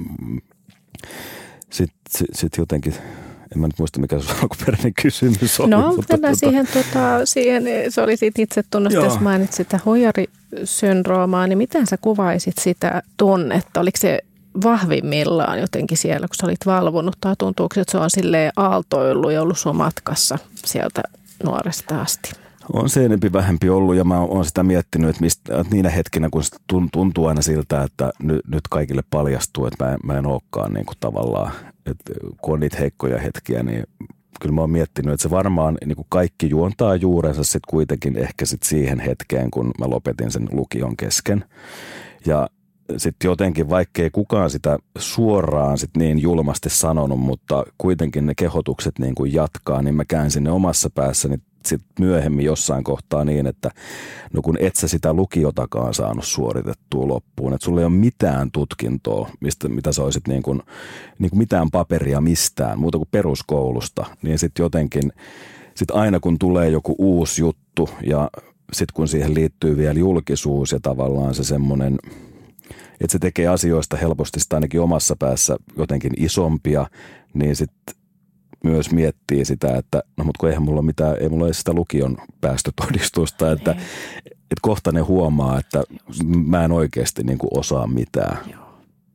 sitten sit jotenkin en mä nyt muista, mikä se alkuperäinen kysymys oli. No, mutta tuota, siihen, tota, siihen, se oli siitä itsetunnosta, jos mainitsit sitä huijarisyndroomaa, niin miten sä kuvaisit sitä tunnetta? Oliko se vahvimmillaan jotenkin siellä, kun sä olit valvonut, tai tuntuuko, että se on silleen aaltoillut ja ollut sun matkassa sieltä nuoresta asti? On se enempi vähempi ollut ja mä oon sitä miettinyt, että, mistä, että niinä hetkinä, kun se tuntuu aina siltä, että nyt, nyt kaikille paljastuu, että mä en, mä en olekaan niin kuin tavallaan, että kun on niitä heikkoja hetkiä, niin kyllä mä oon miettinyt, että se varmaan niin kuin kaikki juontaa juurensa sitten kuitenkin ehkä sit siihen hetkeen, kun mä lopetin sen lukion kesken. Ja sitten jotenkin, vaikkei kukaan sitä suoraan sit niin julmasti sanonut, mutta kuitenkin ne kehotukset niin kuin jatkaa, niin mä käänsin ne omassa päässäni sitten myöhemmin jossain kohtaa niin, että no kun et sä sitä lukiotakaan saanut suoritettua loppuun, että sulla ei ole mitään tutkintoa, mistä, mitä sä olisit niin kuin, niin kuin mitään paperia mistään, muuta kuin peruskoulusta, niin sitten jotenkin, sit aina kun tulee joku uusi juttu ja sitten kun siihen liittyy vielä julkisuus ja tavallaan se semmoinen, että se tekee asioista helposti sitä ainakin omassa päässä jotenkin isompia, niin sitten myös miettii sitä, että no mutta kun eihän mulla mitään, ei mulla ole sitä lukion päästötodistusta, että, että kohta ne huomaa, että mä en oikeasti niin kuin osaa mitään. Joo.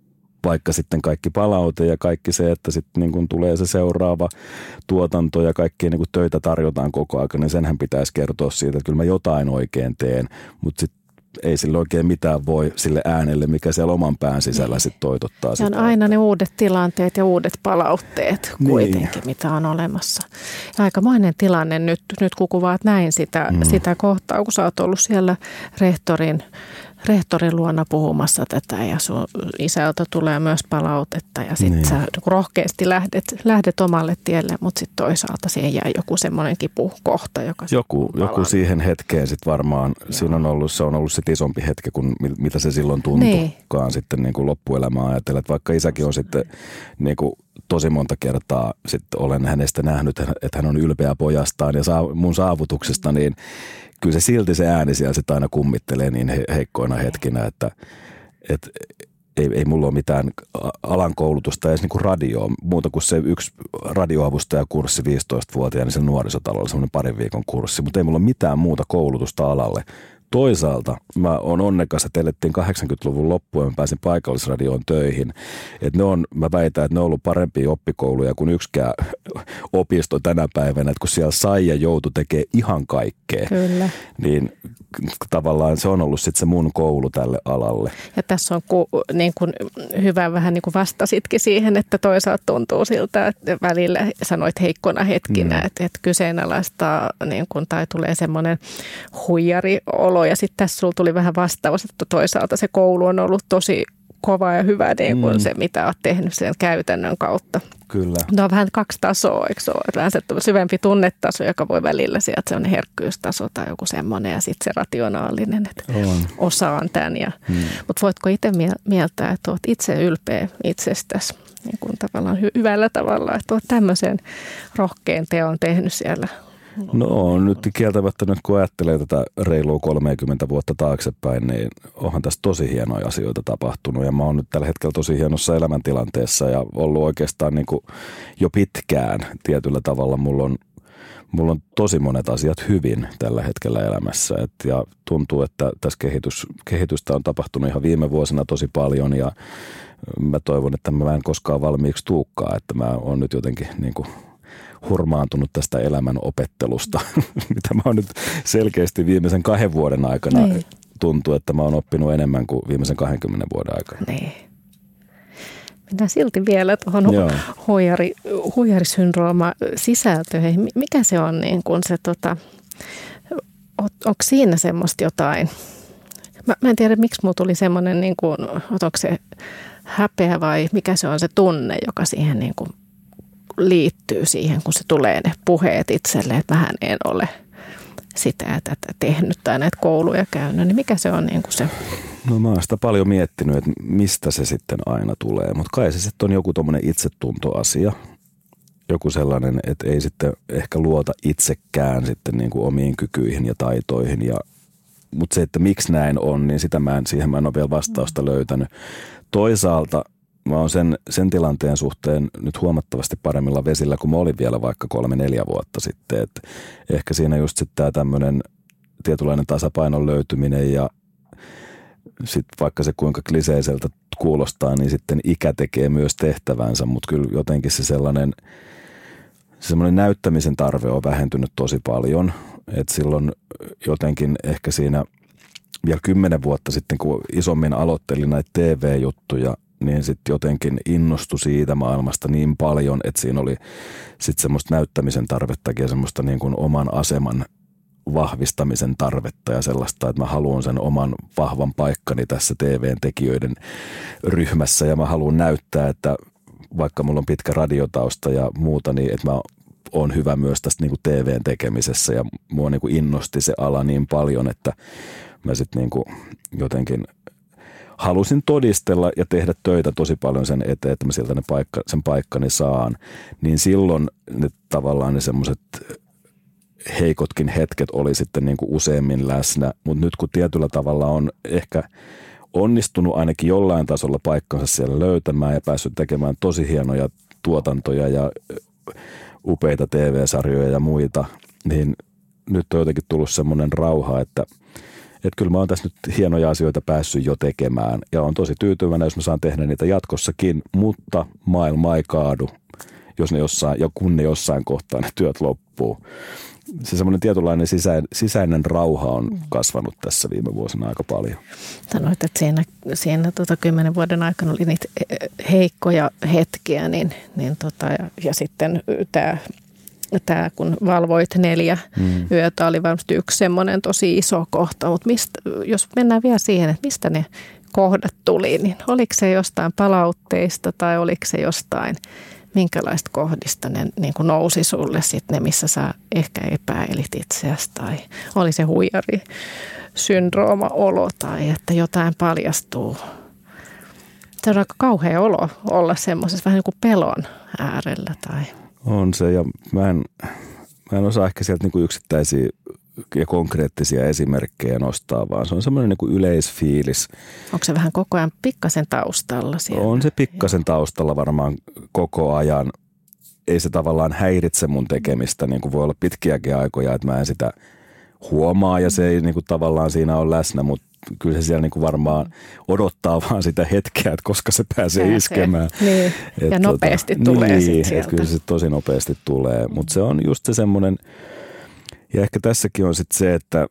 vaikka sitten kaikki palaute ja kaikki se, että sitten niin kun tulee se seuraava tuotanto ja kaikkia niin kun töitä tarjotaan koko ajan, niin senhän pitäisi kertoa siitä, että kyllä mä jotain oikein teen, mutta sitten ei sille oikein mitään voi sille äänelle, mikä siellä oman pään sisällä sitten toitottaa. Ja on aina ne uudet tilanteet ja uudet palautteet kuitenkin, niin, mitä on olemassa. Ja aikamoinen tilanne nyt, nyt kun kuvaat näin sitä, mm. sitä kohtaa, kun sä oot ollut siellä rehtorin, rehtorin luona puhumassa tätä ja sun isältä tulee myös palautetta ja sitten niin. sä rohkeasti lähdet, lähdet omalle tielle, mutta sitten toisaalta siihen jää joku semmoinen kipukohta, joka joku, joku siihen hetkeen sitten varmaan, siinä on ollut, se on ollut sitten isompi hetki kuin mitä se silloin tuntukaan niin. sitten niin kuin loppuelämää ajatella, että vaikka isäkin on sitten niin kuin tosi monta kertaa sitten olen hänestä nähnyt, että hän on ylpeä pojastaan ja mun saavutuksesta, niin kyllä se silti se ääni siellä sitten aina kummittelee niin he, heikkoina hetkinä, että et, ei, ei mulla ole mitään alan koulutusta edes niinku radioa, muuta kuin se yksi radioavustajakurssi viisitoistavuotiaana sen nuorisotalolla, semmoinen parin viikon kurssi, mutta ei mulla ole mitään muuta koulutusta alalle. Toisaalta mä oon onnekas, että elettiin kahdeksankymmentäluvun loppuun ja mä pääsin paikallisradioon töihin. Et ne on, mä väitän, että ne on ollut parempia oppikouluja kuin yksikään opisto tänä päivänä, että kun siellä sai ja joutui tekemään ihan kaikkea. Kyllä. Niin tavallaan se on ollut sitten se mun koulu tälle alalle. Ja tässä on ku, niin kuin hyvä vähän niin kuin vastasitkin siihen, että toisaalta tuntuu siltä, että välillä sanoit heikkona hetkinä, mm. että, että kyseenalaistaa niin kuin, tai tulee semmoinen huijariolo. Ja sitten tässä sulla tuli vähän vastaus, että toisaalta se koulu on ollut tosi kova ja hyvä niin kuin mm. se, mitä olet tehnyt sen käytännön kautta. Kyllä. No on vähän kaksi tasoa, eikö se ole? Vähän se syvempi tunnetaso, joka voi välillä sieltä, se on herkkyystaso tai joku semmoinen ja sitten se rationaalinen, että on. Osaan tämän. Ja, hmm. Mutta voitko itse mieltää, että olet itse ylpeä itsestäsi niin kuin tavallaan hy- hyvällä tavalla, että olet tämmöisen rohkean teon tehnyt siellä? No nyt kieltämättä nyt kun ajattelee tätä reilua kolmekymmentä vuotta taaksepäin, niin onhan tässä tosi hienoja asioita tapahtunut ja mä oon nyt tällä hetkellä tosi hienossa elämäntilanteessa ja ollut oikeastaan niin kuin jo pitkään tietyllä tavalla. Mulla on, mulla on tosi monet asiat hyvin tällä hetkellä elämässä et, ja tuntuu, että tässä kehitys, kehitystä on tapahtunut ihan viime vuosina tosi paljon ja mä toivon, että mä en koskaan valmiiksi tuukkaa, että mä oon nyt jotenkin niin kuin hurmaantunut tästä elämän opettelusta, mitä mä oon nyt selkeästi viimeisen kahden vuoden aikana niin. Tuntuu, että mä oon oppinut enemmän kuin viimeisen kahdenkymmenen vuoden aikana. Niin. Mennään silti vielä tuohon huijari, huijarisyndrooma sisältöihin. Mikä se on niin kuin se, tota, onko siinä semmoista jotain? Mä, mä en tiedä, miksi mulla tuli semmoinen, niin kuin, onko se häpeä vai mikä se on se tunne, joka siihen niin kuin liittyy siihen, kun se tulee ne puheet itselleen, että vähän en ole sitä tätä tehnyt tai näitä kouluja käynyt, niin mikä se on niin kuin se? No mä oon sitä paljon miettinyt, että mistä se sitten aina tulee, mutta kai se sitten on joku tommoinen itsetuntoasia, joku sellainen, että ei sitten ehkä luota itsekään sitten niin kuin omiin kykyihin ja taitoihin, ja, mutta se, että miksi näin on, niin sitä mä en, siihen mä en ole vielä vastausta löytänyt. Toisaalta mä oon sen, sen tilanteen suhteen nyt huomattavasti paremmilla vesillä, kuin mä olin vielä vaikka kolme, neljä vuotta sitten. Et ehkä siinä just sitten tämä tämmöinen tietynlainen tasapainon löytyminen ja sitten vaikka se kuinka kliseiseltä kuulostaa, niin sitten ikä tekee myös tehtävänsä, mutta kyllä jotenkin se sellainen se semmoinen näyttämisen tarve on vähentynyt tosi paljon. Et silloin jotenkin ehkä siinä vielä kymmenen vuotta sitten, kun isommin aloittelin näitä T V-juttuja, niin sitten jotenkin innostui siitä maailmasta niin paljon, että siinä oli sitten semmoista näyttämisen tarvettakin ja semmoista niin kuin oman aseman vahvistamisen tarvetta ja sellaista, että mä haluan sen oman vahvan paikkani tässä T V-tekijöiden ryhmässä ja mä haluan näyttää, että vaikka mulla on pitkä radiotausta ja muuta, niin että mä oon hyvä myös tästä niin kuin T V:n tekemisessä ja mua niin kuin innosti se ala niin paljon, että mä sitten niin kuin jotenkin halusin todistella ja tehdä töitä tosi paljon sen eteen, että mä sieltä ne paikka, sen paikkani saan, niin silloin ne tavallaan ne semmoiset heikotkin hetket oli sitten niin kuin useammin läsnä, mutta nyt kun tietyllä tavalla on ehkä onnistunut ainakin jollain tasolla paikkansa siellä löytämään ja päässyt tekemään tosi hienoja tuotantoja ja upeita T V-sarjoja ja muita, niin nyt on jotenkin tullut semmoinen rauha, että Että kyllä mä oon tässä nyt hienoja asioita päässyt jo tekemään ja on tosi tyytyväinen, jos mä saan tehdä niitä jatkossakin, mutta maailma ei kaadu, jos ne jossain, ja kun ne jossain kohtaa ne työt loppuu. Se semmoinen tietynlainen sisäinen, sisäinen rauha on kasvanut tässä viime vuosina aika paljon. Sanoit, että siinä, siinä tota, kymmenen vuoden aikana oli niitä heikkoja hetkiä, niin, niin tota, ja, ja sitten tämä, tämä, kun valvoit neljä mm. yötä, oli varmasti yksi semmoinen tosi iso kohta. Mutta mistä, jos mennään vielä siihen, että mistä ne kohdat tuli, niin oliko se jostain palautteista tai oliko se jostain, minkälaista kohdista ne niin kuin nousi sulle sitten ne, missä sä ehkä epäilit itseäsi tai oli se huijari syndrooma-olo tai että jotain paljastuu. Se on aika kauhea olo olla semmoisessa vähän niin kuin pelon äärellä. Tai. On se ja mä en, mä en osaa ehkä sieltä niin kuin yksittäisiä ja konkreettisia esimerkkejä nostaa, vaan se on semmoinen niin kuin yleisfiilis. Onko se vähän koko ajan pikkasen taustalla siellä? On se pikkasen taustalla varmaan koko ajan. Ei se tavallaan häiritse mun tekemistä, niin kuin voi olla pitkiäkin aikoja, että mä en sitä huomaa ja se ei niin kuin tavallaan siinä ole läsnä, mutta kyllä se siellä niin kuin varmaan odottaa vaan sitä hetkeä, että koska se pääsee Pääsee. iskemään. Niin. Et ja nopeasti tota, tulee niin, sitten sieltä. Kyllä se tosi nopeasti tulee, mutta se on just se semmoinen. Ja ehkä tässäkin on sitten se, että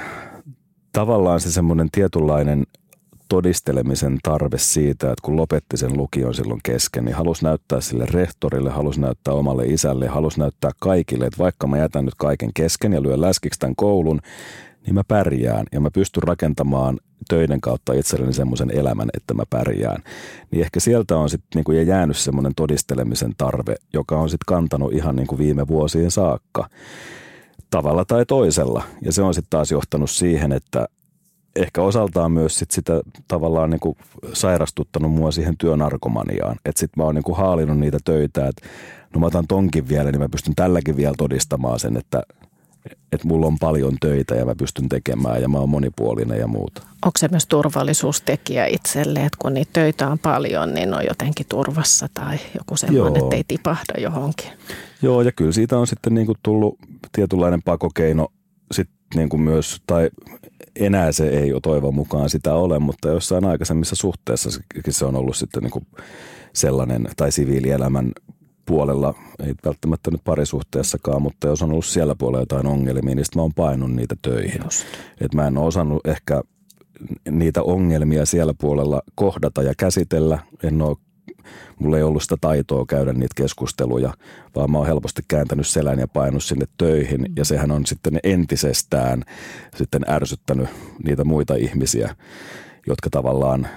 tavallaan se semmoinen tietynlainen todistelemisen tarve siitä, että kun lopetti sen lukion silloin kesken, niin halusi näyttää sille rehtorille, halusi näyttää omalle isälle, halusi näyttää kaikille, että vaikka mä jätän nyt kaiken kesken ja lyön läskiksi tämän koulun, niin mä pärjään ja mä pystyn rakentamaan töiden kautta itselleni semmoisen elämän, että mä pärjään. Niin ehkä sieltä on sitten niinku jäänyt semmoinen todistelemisen tarve, joka on sitten kantanut ihan niinku viime vuosien saakka. Tavalla tai toisella. Ja se on sitten taas johtanut siihen, että ehkä osaltaan myös sit sitä tavallaan niinku sairastuttanut mua siihen työnarkomaniaan. Että sitten mä oon niinku haalinut niitä töitä, että no mä otan tonkin vielä, niin mä pystyn tälläkin vielä todistamaan sen, että, että mulla on paljon töitä ja mä pystyn tekemään ja mä oon monipuolinen ja muuta. Onko se myös turvallisuustekijä itselle, että kun niitä töitä on paljon, niin on jotenkin turvassa tai joku semmoinen, että ei tipahda johonkin? Joo, ja kyllä siitä on sitten niin kuin tullut tietynlainen pakokeino sitten niin kuin myös, tai enää se ei ole toivon mukaan sitä ole, mutta jossain aikaisemmissa suhteessa se on ollut sitten niin kuin sellainen, tai siviilielämän puolella, ei välttämättä nyt parisuhteessakaan, mutta jos on ollut siellä puolella jotain ongelmia, niin sitten mä oon painut niitä töihin. Että mä en ole osannut ehkä niitä ongelmia siellä puolella kohdata ja käsitellä. En ole, mulla ei ollut sitä taitoa käydä niitä keskusteluja, vaan mä oon helposti kääntänyt selän ja painut sinne töihin. Ja sehän on sitten entisestään sitten ärsyttänyt niitä muita ihmisiä, jotka tavallaan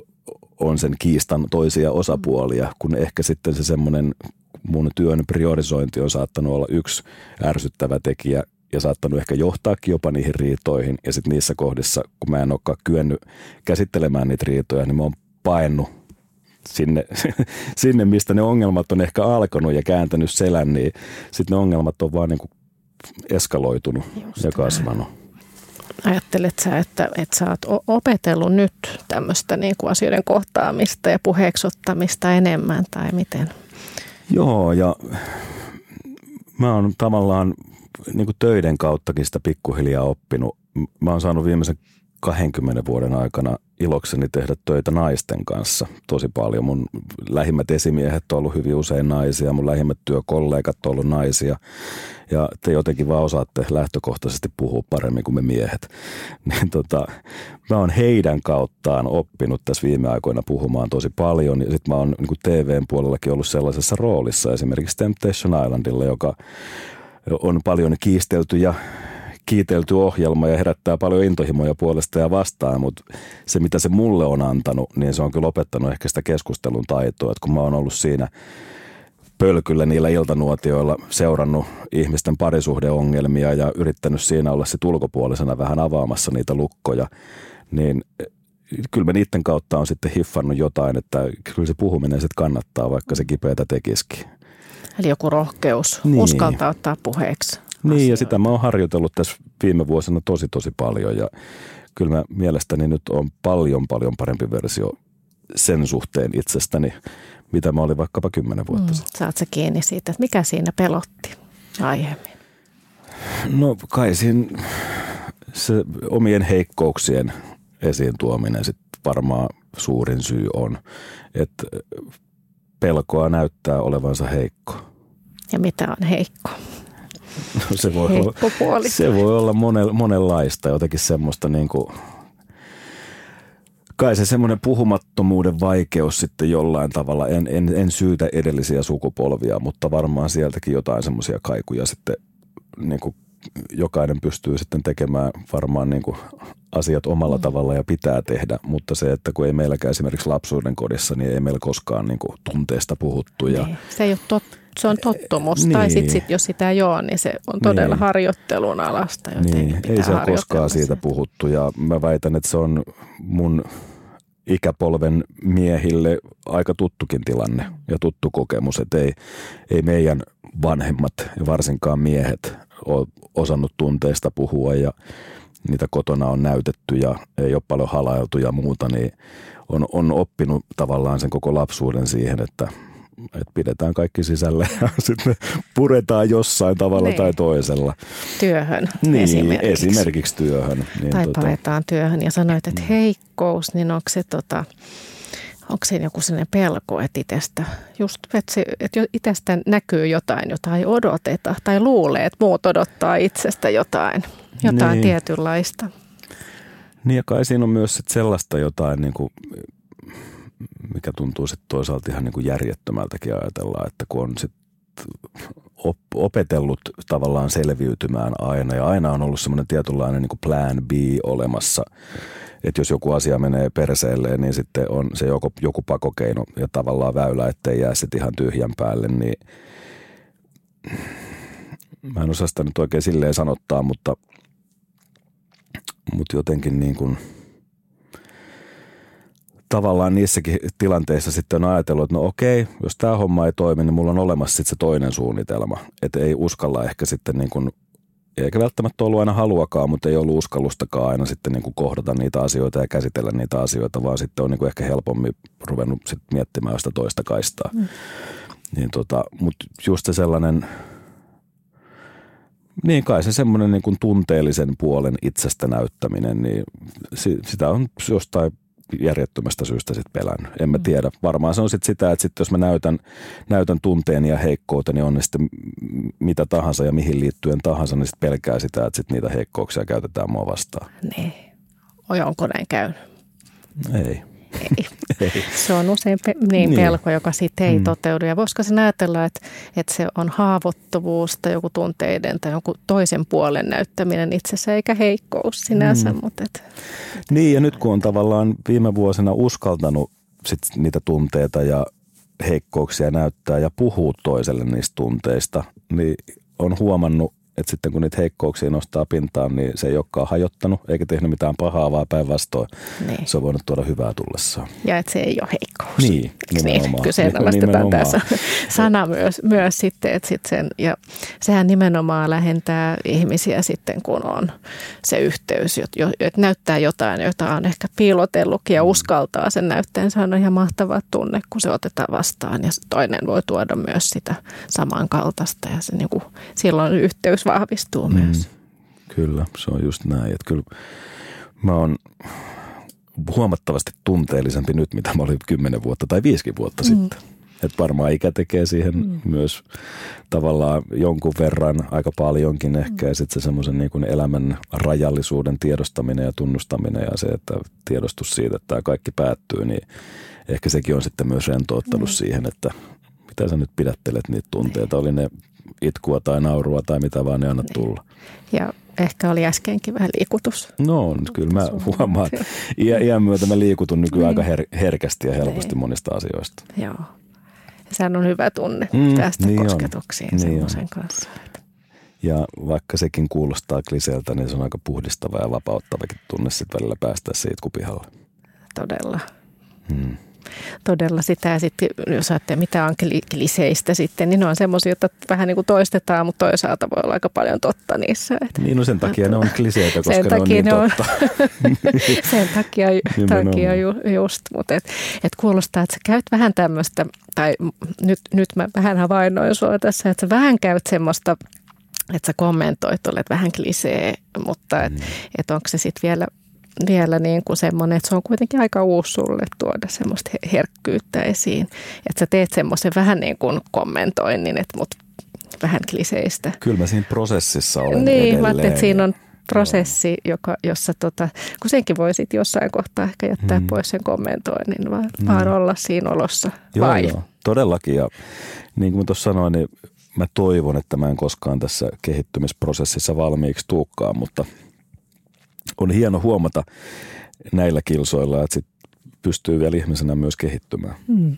on sen kiistan toisia osapuolia, kun ehkä sitten se semmoinen mun työn priorisointi on saattanut olla yksi ärsyttävä tekijä ja saattanut ehkä johtaakin jopa niihin riitoihin. Ja sitten niissä kohdissa, kun mä en olekaan kyennyt käsittelemään niitä riitoja, niin mä oon paennut sinne, sinne mistä ne ongelmat on ehkä alkanut ja kääntänyt selän, niin sitten ne ongelmat on vaan niin kuin eskaloitunut Just ja kasvanut. Ajattelet sä, että, että sä oot opetellut nyt tämmöistä niin kuin asioiden kohtaamista ja puheeksottamista enemmän tai miten? Joo, ja mä oon tavallaan niin kuin töiden kauttakin sitä pikkuhiljaa oppinut. Mä oon saanut viimeisen kahdenkymmenen vuoden aikana ilokseni tehdä töitä naisten kanssa tosi paljon. Mun lähimmät esimiehet on ollut hyvin usein naisia, mun lähimmät työkollegat on ollut naisia. Ja te jotenkin vaan osaatte lähtökohtaisesti puhua paremmin kuin me miehet. Niin tota, mä oon heidän kauttaan oppinut tässä viime aikoina puhumaan tosi paljon. Ja sit mä oon niin kuin T V:n puolellakin ollut sellaisessa roolissa esimerkiksi Temptation Islandilla, joka on paljon kiistelty ja kiitelty ohjelma ja herättää paljon intohimoja puolesta ja vastaan, mutta se mitä se mulle on antanut, niin se on kyllä opettanut ehkä sitä keskustelun taitoa, että kun mä oon ollut siinä pölkyllä niillä iltanuotioilla seurannut ihmisten parisuhdeongelmia ja yrittänyt siinä olla sit ulkopuolisena vähän avaamassa niitä lukkoja, niin kyllä mä niiden kautta on sitten hiffannut jotain, että kyllä se puhuminen sitten kannattaa, vaikka se kipeätä tekisikin. Eli joku rohkeus, niin. Uskaltaa ottaa puheeksi. Niin asioita. Ja sitä mä oon harjoitellut tässä viime vuosina tosi tosi paljon ja kyllä mä mielestäni nyt on paljon paljon parempi versio sen suhteen itsestäni, mitä mä olin vaikkapa kymmenen vuotta mm, sitten. Saat sä kiinni siitä, että mikä siinä pelotti aiemmin? No kai siinä se omien heikkouksien esiin tuominen sit varmaan suurin syy on, että pelkoa näyttää olevansa heikko. Ja mitä on heikko? No se, voi olla, se voi olla monen, monenlaista, jotenkin semmoista niin kuin, kai se semmoinen puhumattomuuden vaikeus sitten jollain tavalla, en, en, en syytä edellisiä sukupolvia, mutta varmaan sieltäkin jotain semmoisia kaikuja sitten niin kuin jokainen pystyy sitten tekemään varmaan niin kuin asiat omalla mm. tavalla ja pitää tehdä, mutta se, että kun ei meilläkään esimerkiksi lapsuuden kodissa, niin ei meillä koskaan niin kuin tunteesta puhuttu. Ja niin. Se ei ole totta. Se on tottumus, niin. Tai sitten sit, jos sitä ei ole, niin se on todella niin. harjoittelun alasta. Niin. Ei se ole koskaan siitä puhuttu ja mä väitän, että se on mun ikäpolven miehille aika tuttukin tilanne ja tuttu kokemus, että ei, ei meidän vanhemmat ja varsinkaan miehet ole osannut tunteista puhua ja niitä kotona on näytetty ja ei ole paljon halailtu ja muuta, niin on, on oppinut tavallaan sen koko lapsuuden siihen, että että pidetään kaikki sisälle ja sitten puretaan jossain tavalla niin. tai toisella. Työhön niin, esimerkiksi. esimerkiksi työhön. Niin tai tota, paetaan työhön ja sanoit, että heikkous, niin onko se, tota, onko se joku sellainen pelko, että itsestä, just, että, se, että itsestä näkyy jotain, jota ei odoteta tai luulee, että muut odottaa itsestä jotain, jotain niin. tietynlaista. Niin ja kai siinä on myös sit sellaista jotain niin kuin mikä tuntuu sitten toisaalta ihan niin kuin järjettömältäkin ajatella, että kun on sitten opetellut tavallaan selviytymään aina ja aina on ollut semmoinen tietynlainen niin kuin plan B olemassa, että jos joku asia menee perseelleen, niin sitten on se joku, joku pakokeino ja tavallaan väylä, ettei jää sitten ihan tyhjän päälle, niin mä en osaa sitä nyt oikein silleen sanottaa, mutta, mutta jotenkin niin kuin tavallaan niissäkin tilanteissa sitten on ajatellut, että no okei, jos tämä homma ei toimi, niin mulla on olemassa sitten se toinen suunnitelma. Että ei uskalla ehkä sitten niin kuin, eikä välttämättä ollut aina haluakaan, mutta ei ollut uskallustakaan aina sitten niin kuin kohdata niitä asioita ja käsitellä niitä asioita, vaan sitten on niin kuin ehkä helpommin ruvennut sitten miettimään sitä toista kaistaa. Mm. Niin tota, mutta just se sellainen, niin kai se semmoinen niin kuin tunteellisen puolen itsestä näyttäminen, niin sitä on jostain järjettömästä syystä sitten pelännyt. En mä tiedä. Varmaan se on sitten sitä, että sit jos mä näytän, näytän tunteeni ja heikkouteni, on ne sitten mitä tahansa ja mihin liittyen tahansa, niin sitten pelkää sitä, että sitten niitä heikkouksia käytetään mua vastaan. Niin. Oi, onko näin käynyt? Ei. Ei. ei. Se on usein pe- niin, niin pelko, joka sitten ei mm. toteudu. Ja voisiko sen ajatella, että, että se on haavoittuvuus tai joku tunteiden tai joku toisen puolen näyttäminen itsessä, eikä heikkous sinänsä. Mm. Mutta et, niin, ja nyt kun on tavallaan viime vuosina uskaltanut sit niitä tunteita ja heikkouksia näyttää ja puhuu toiselle niistä tunteista, niin on huomannut, että sitten kun niitä heikkouksia nostaa pintaan, niin se ei olekaan hajottanut eikä tehnyt mitään pahaa, vaan päinvastoin. Niin. Se on voinut tuoda hyvää tullessaan. Ja että se ei ole heikkous. Niin, nimenomaan. Niin, kyseenalaistetaan tässä sana myös, myös sitten, että sit sen, ja sehän nimenomaan lähentää ihmisiä sitten, kun on se yhteys, että näyttää jotain, jota on ehkä piilotellutkin ja uskaltaa sen näytteen. Se on ihan mahtava tunne, kun se otetaan vastaan ja toinen voi tuoda myös sitä samankaltaista ja se niinku, silloin yhteys vahvistuu mm, myös. Kyllä, se on just näin. Että kyllä mä oon huomattavasti tunteellisempi nyt, mitä mä olin kymmenen vuotta tai viisikin vuotta mm. sitten. Että varmaan ikä tekee siihen mm. myös tavallaan jonkun verran, aika paljonkin ehkä. Mm. Ja sitten se semmoisen niin kuin elämän rajallisuuden tiedostaminen ja tunnustaminen ja se, että tiedostus siitä, että tämä kaikki päättyy, niin ehkä sekin on sitten myös rentouttanut mm. siihen, että mitä sä nyt pidättelet niitä tunteita, oli ne itkua tai naurua tai mitä vaan, ne anna tulla. Ja ehkä oli äskenkin vähän liikutus. No, kyllä mä huomaan, että iän myötä mä liikutun nykyään aika her- herkästi ja helposti monista asioista. Joo. Sehän on hyvä tunne mm, päästä niin kosketuksiin niin semmoisen kanssa. Ja vaikka sekin kuulostaa kliseeltä, niin se on aika puhdistava ja vapauttavakin tunne sitten välillä päästä siitä kupihalle. Todella. Hmm. Todella sitä ja sitten, jos ajattelee mitä on kliseistä sitten, niin ne on semmoisia, joita vähän niin kuin toistetaan, mutta toisaalta voi olla aika paljon totta niissä. Että, niin, no sen takia ne on kliseitä, koska sen ne on niin ne on, totta. sen takia, takia ju, just, mutta et, et kuulostaa, että sä käyt vähän tämmöistä, tai nyt, nyt mä vähän havainnoin sua tässä, että sä vähän käyt semmoista että sä kommentoit, olet vähän klisee, mutta et, mm. et onko se sitten vielä, vielä niin kuin semmoinen, että se on kuitenkin aika uusi sulle tuoda semmoista herkkyyttä esiin. Että sä teet semmoisen vähän niin kuin kommentoinnin, että mut vähän kliseistä. Kyllä mä siinä prosessissa olen niin, edelleen. Niin, että siinä on prosessi, joka, jossa tota, kun senkin voi sitten jossain kohtaa ehkä jättää mm. pois sen kommentoinnin, vaan, mm. vaan olla siinä olossa. Joo, vai? Joo, todellakin. Ja niin kuin mä tuossa sanoin, niin mä toivon, että mä en koskaan tässä kehittymisprosessissa valmiiksi tuukkaan, mutta on hieno huomata näillä kilsoilla, että sit pystyy vielä ihmisenä myös kehittymään. Mm.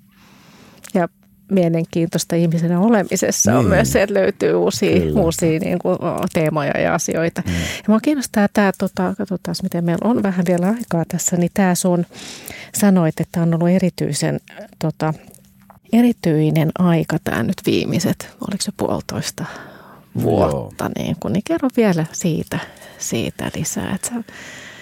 Ja mielenkiintoista ihmisenä olemisessa niin. on myös se, että löytyy uusia, uusia niin kuin, teemoja ja asioita. Mm. Ja minua kiinnostaa tämä, tota, katsotaan miten meillä on vähän vielä aikaa tässä, niin tämä sun sanoit, että on ollut erityisen, tota, erityinen aika tämä nyt viimeiset, oliko se puolitoista vuotta, niin, kun, niin kerro vielä siitä, siitä lisää. Että sä...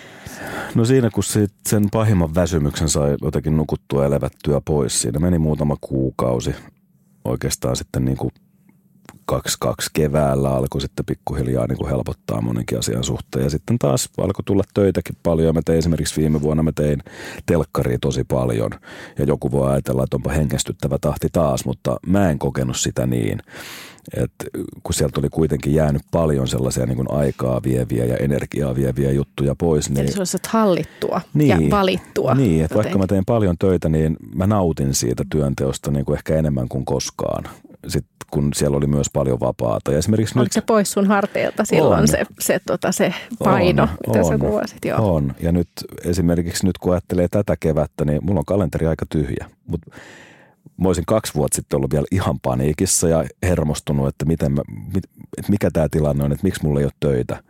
No siinä, kun sit sen pahimman väsymyksen sai jotenkin nukuttua ja levättyä pois, siinä meni muutama kuukausi. Oikeastaan sitten niin kuin kaksi kaksi keväällä alkoi sitten pikkuhiljaa niin kuin helpottaa monenkin asian suhteen. Ja sitten taas alkoi tulla töitäkin paljon. Mä tein esimerkiksi viime vuonna, mä tein telkkaria tosi paljon. Ja joku voi ajatella, että onpa hengestyttävä tahti taas, mutta mä en kokenut sitä niin. että kun sieltä oli kuitenkin jäänyt paljon sellaisia niin kuin aikaa vieviä ja energiaa vieviä juttuja pois. Niin, eli sellaiset hallittua niin, ja valittua. Niin, että vaikka mä tein paljon töitä, niin mä nautin siitä työnteosta niin kuin ehkä enemmän kuin koskaan. Sitten kun siellä oli myös paljon vapaata. Ja esimerkiksi oliko nyt, se pois sun harteilta silloin se, se, tota, se paino, on, mitä on, sä kuvasit? Joo. On. Ja nyt esimerkiksi nyt kun ajattelee tätä kevättä, niin mulla on kalenteri aika tyhjä. Mutta mä olisin kaksi vuotta sitten ollut vielä ihan paniikissa ja hermostunut, että, miten mä, että mikä tämä tilanne on, että miksi mulla ei ole töitä.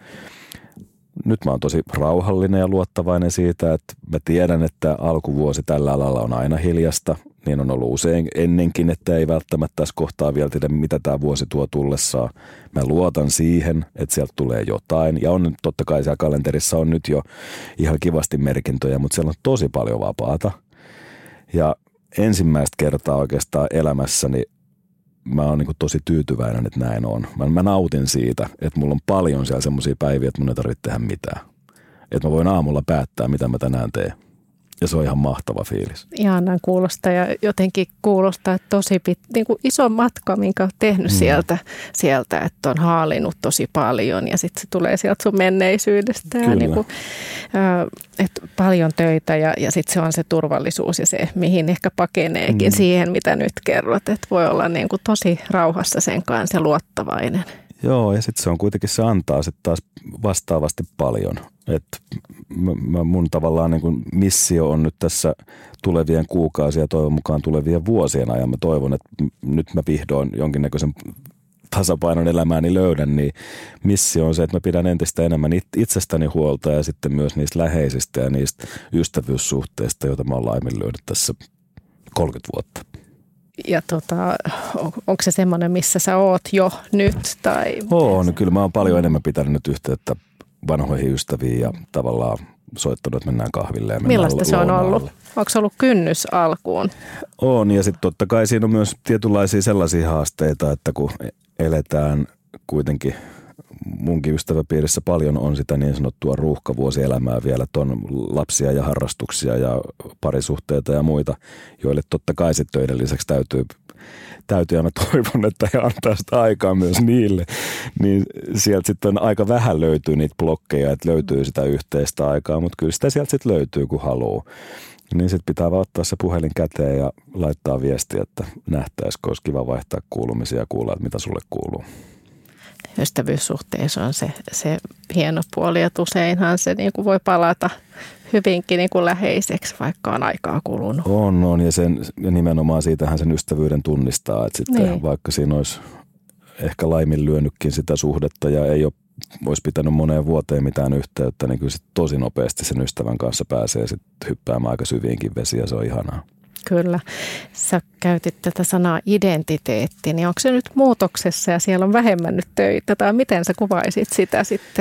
Nyt mä oon tosi rauhallinen ja luottavainen siitä, että mä tiedän, että alkuvuosi tällä alalla on aina hiljasta. Niin on ollut usein ennenkin, että ei välttämättä tässä kohtaa vielä tiedä, mitä tämä vuosi tuo tullessaan. Mä luotan siihen, että sieltä tulee jotain. Ja on totta kai siellä kalenterissa on nyt jo ihan kivasti merkintöjä, mutta siellä on tosi paljon vapaata. Ja ensimmäistä kertaa oikeastaan elämässäni mä oon niin kuin tosi tyytyväinen, että näin on. Mä, mä nautin siitä, että mulla on paljon siellä semmoisia päiviä, että mun ei tarvitse tehdä mitään. Että mä voin aamulla päättää, mitä mä tänään teen. Ja se on ihan mahtava fiilis. Ihanan kuulostaa ja jotenkin kuulostaa tosi pit, niin kuin iso matka, minkä olet tehnyt mm. sieltä, sieltä, että on haalinut tosi paljon ja sitten se tulee sieltä sun menneisyydestä. Ja niin kuin, että paljon töitä ja, ja sitten se on se turvallisuus ja se, mihin ehkä pakeneekin mm. siihen, mitä nyt kerrot. Että voi olla niin kuin tosi rauhassa sen kanssa ja luottavainen. Joo, ja sitten se on kuitenkin, se antaa sitten taas vastaavasti paljon. Että mun tavallaan niin kuin missio on nyt tässä tulevien kuukausien ja toivon mukaan tulevien vuosien ajan. Mä toivon, että nyt mä vihdoin jonkinnäköisen tasapainon elämääni löydän, niin missio on se, että mä pidän entistä enemmän itsestäni huolta ja sitten myös niistä läheisistä ja niistä ystävyyssuhteista, joita mä oon laiminlyönyt tässä kolmekymmentä vuotta. Ja tota, on, onko se semmoinen, missä sä oot jo nyt? Tai on, no, kyllä mä oon paljon enemmän pitänyt nyt yhteyttä vanhoihin ystäviin ja tavallaan soittanut, että mennään kahville ja mennään millaista se on ollut? Onko se ollut kynnys alkuun? On, ja sitten totta kai siinä on myös tietynlaisia sellaisia haasteita, että kun eletään kuitenkin munkin ystäväpiirissä paljon on sitä niin sanottua ruuhkavuosielämää vielä, että on lapsia ja harrastuksia ja parisuhteita ja muita, joille totta kai sitten töiden lisäksi täytyy, täytyy ja mä toivon, että he antaa sitä aikaa myös niille, niin sieltä sitten aika vähän löytyy niitä blokkeja, että löytyy sitä yhteistä aikaa, mutta kyllä sitä sieltä sitten löytyy, kun haluaa. Niin sitten pitää vaan ottaa se puhelin käteen ja laittaa viestiä, että nähtäisikö, olisi kiva vaihtaa kuulumisia ja kuulla, että mitä sulle kuuluu. Ystävyyssuhteessa on se, se hieno puoli, että useinhan se niin kuin voi palata hyvinkin niin kuin läheiseksi, vaikka on aikaa kulunut. On, on ja, sen, ja nimenomaan siitähän sen ystävyyden tunnistaa, että sitten niin. Vaikka siinä olisi ehkä laiminlyönytkin sitä suhdetta ja ei ole, olisi pitänyt moneen vuoteen mitään yhteyttä, niin kyllä sitten tosi nopeasti sen ystävän kanssa pääsee sitten hyppäämään aika syviinkin vesiä, se on ihanaa. Kyllä. Sä käytit tätä sanaa identiteetti, niin onko se nyt muutoksessa ja siellä on vähemmän nyt töitä tai miten sä kuvaisit sitä sitten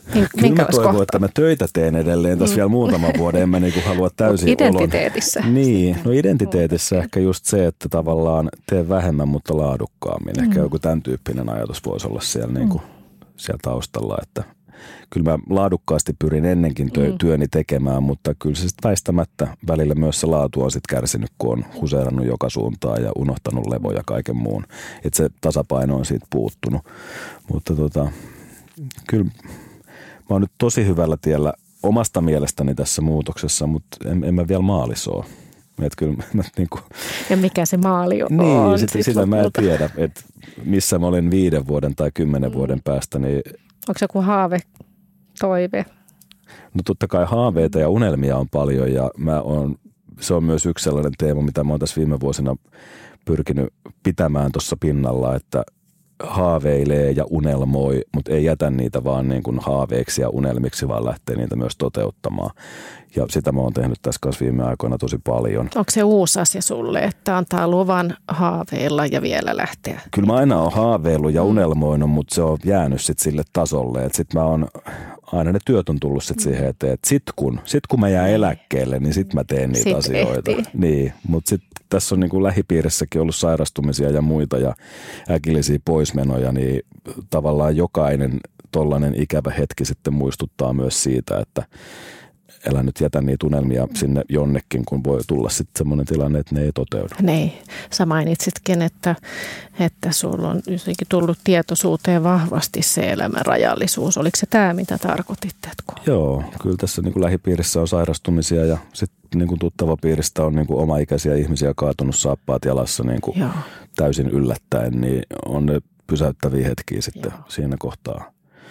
Kyllä mä toivon, että mä töitä teen edelleen tässä mm. vielä muutaman vuoden. En mä niinku halua täysin identiteetissä. Olon. Niin, no identiteetissä ehkä just se, että tavallaan teen vähemmän, mutta laadukkaammin. Ehkä mm. joku tämän tyyppinen ajatus voisi olla siellä, niinku, siellä taustalla, että kyllä mä laadukkaasti pyrin ennenkin työ, mm. työni tekemään, mutta kyllä se väistämättä välillä myös se laatu on sitten kärsinyt, kun on huseerannut joka suuntaan ja unohtanut levoja kaiken muun. Että se tasapaino on siitä puuttunut. Mutta tota, kyllä mä oon nyt tosi hyvällä tiellä omasta mielestäni tässä muutoksessa, mutta en, en mä vielä maalissa ole. Että kyllä mä niinku... Ja mikä se maali on? Niin, sit, sit sitä mä en tiedä, että missä mä olen viiden vuoden tai kymmenen mm. vuoden päästä, niin... Onko se joku haave, toive? No totta kai haaveita ja unelmia on paljon ja mä oon, se on myös yksi sellainen teema, mitä mä oon tässä viime vuosina pyrkinyt pitämään tuossa pinnalla, että haaveilee ja unelmoi, mutta ei jätä niitä vaan niin kuin haaveiksi ja unelmiksi, vaan lähtee niitä myös toteuttamaan. Ja sitä mä oon tehnyt tässä kanssa viime aikoina tosi paljon. Onko se uusi asia sulle, että antaa luvan haaveilla ja vielä lähteä? Kyllä mä aina oon haaveillut ja unelmoinut, mutta se on jäänyt sit sille tasolle. Että sit mä oon, aina ne työt on tullut sit siihen eteen, että sit kun, sit kun mä jään eläkkeelle, niin sit mä teen niitä sit asioita. Ehtii. Niin, mutta sit tässä on niin kuin lähipiirissäkin ollut sairastumisia ja muita ja äkillisiä poismenoja, niin tavallaan jokainen tollainen ikävä hetki sitten muistuttaa myös siitä, että älä nyt jätä niitä unelmia sinne jonnekin, kun voi tulla sitten semmoinen tilanne, että ne ei toteudu. Niin, sä mainitsitkin, että, että sulla on jotenkin tullut tietoisuuteen vahvasti se elämän rajallisuus. Oliko se tämä, mitä tarkoitit? Kun... Joo, kyllä tässä niin kuin lähipiirissä on sairastumisia ja sitten niin kuin tuttavapiiristä on niin kuin omaikäisiä ihmisiä kaatunut saappaat jalassa niin kuin täysin yllättäen, niin on ne pysäyttäviä hetkiä sitten Joo. siinä kohtaa.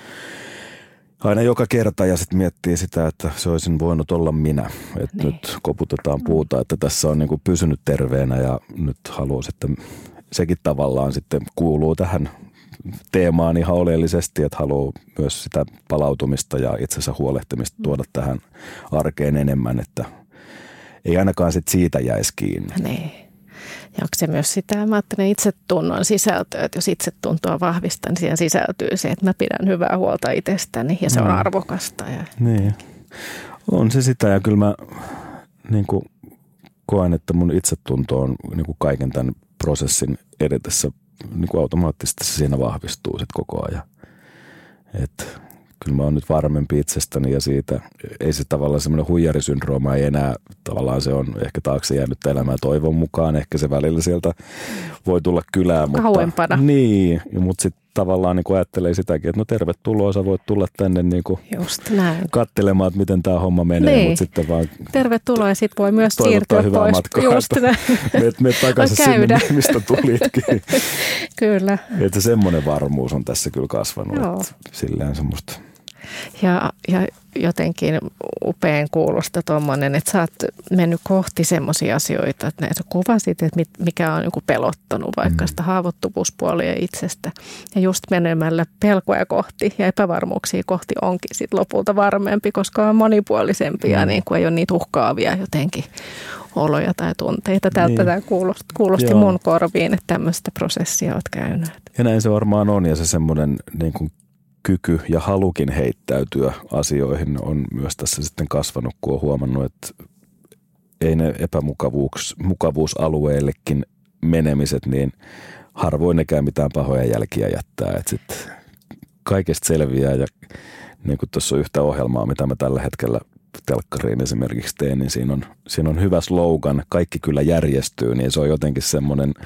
Aina joka kerta ja sitten miettii sitä, että se olisin voinut olla minä. Että niin. Nyt koputetaan puuta, että tässä on niinku pysynyt terveenä ja nyt haluaa sitten, sekin tavallaan sitten kuuluu tähän teemaan ihan oleellisesti, että haluaa myös sitä palautumista ja itsensä huolehtimista tuoda tähän arkeen enemmän, että ei ainakaan sit siitä jäisi kiinni. Niin. Ja onko se myös sitä, mä ajattelen itsetunnon sisältöä, että jos itsetuntoa vahvistan, niin siihen sisältyy se, että mä pidän hyvää huolta itsestäni ja se on arvokasta. Ja... Niin, on se sitä ja kyllä mä niin kuin koen, että mun itsetunto on niin kuin kaiken tämän prosessin edetessä niin kuin automaattisesti se siinä vahvistuu sit koko ajan. Että kyllä mä oon nyt varmempi itsestäni ja siitä ei se tavallaan semmoinen huijarisyndrooma ei enää, tavallaan se on ehkä taakse jäänyt elämää toivon mukaan, ehkä se välillä sieltä voi tulla kylään. Mutta, kauempana. Niin, mutta sitten tavallaan niin ajattelee sitäkin, että no tervetuloa, sä voit tulla tänne niin kuin katselemaan, että miten tämä homma menee. Niin. Mutta sitten vaan tervetuloa ja sitten voi myös siirtyä hyvää pois. Matkaa, just näin. Meet, meet takaisin sinne, mistä tulitkin. Kyllä. Että semmoinen varmuus on tässä kyllä kasvanut. Silleen semmoista. Ja, ja jotenkin upean kuulosta tuommoinen, että sä oot mennyt kohti semmoisia asioita, että sä kuvasit, että mikä on joku pelottanut vaikka mm. sitä haavoittuvuuspuolia itsestä. Ja just menemällä pelkoja kohti ja epävarmuuksia kohti onkin sit lopulta varmempi, koska on monipuolisempi ja mm. niin kuin ei ole niitä uhkaavia jotenkin oloja tai tunteita. Tältä niin. Tämä kuulosti, kuulosti mun korviin, että tämmöistä prosessia oot käynyt. Ja näin se varmaan on ja se semmoinen niin kuin kyky ja halukin heittäytyä asioihin on myös tässä sitten kasvanut, kun on huomannut, että ei ne epämukavuusalueillekin menemiset, niin harvoin nekään mitään pahoja jälkiä jättää. Että sitten kaikesta selviää ja niin kuin tuossa on yhtä ohjelmaa, mitä mä tällä hetkellä telkkariin esimerkiksi teen, niin siinä on, siinä on hyvä slogan, kaikki kyllä järjestyy, niin se on jotenkin semmoinen,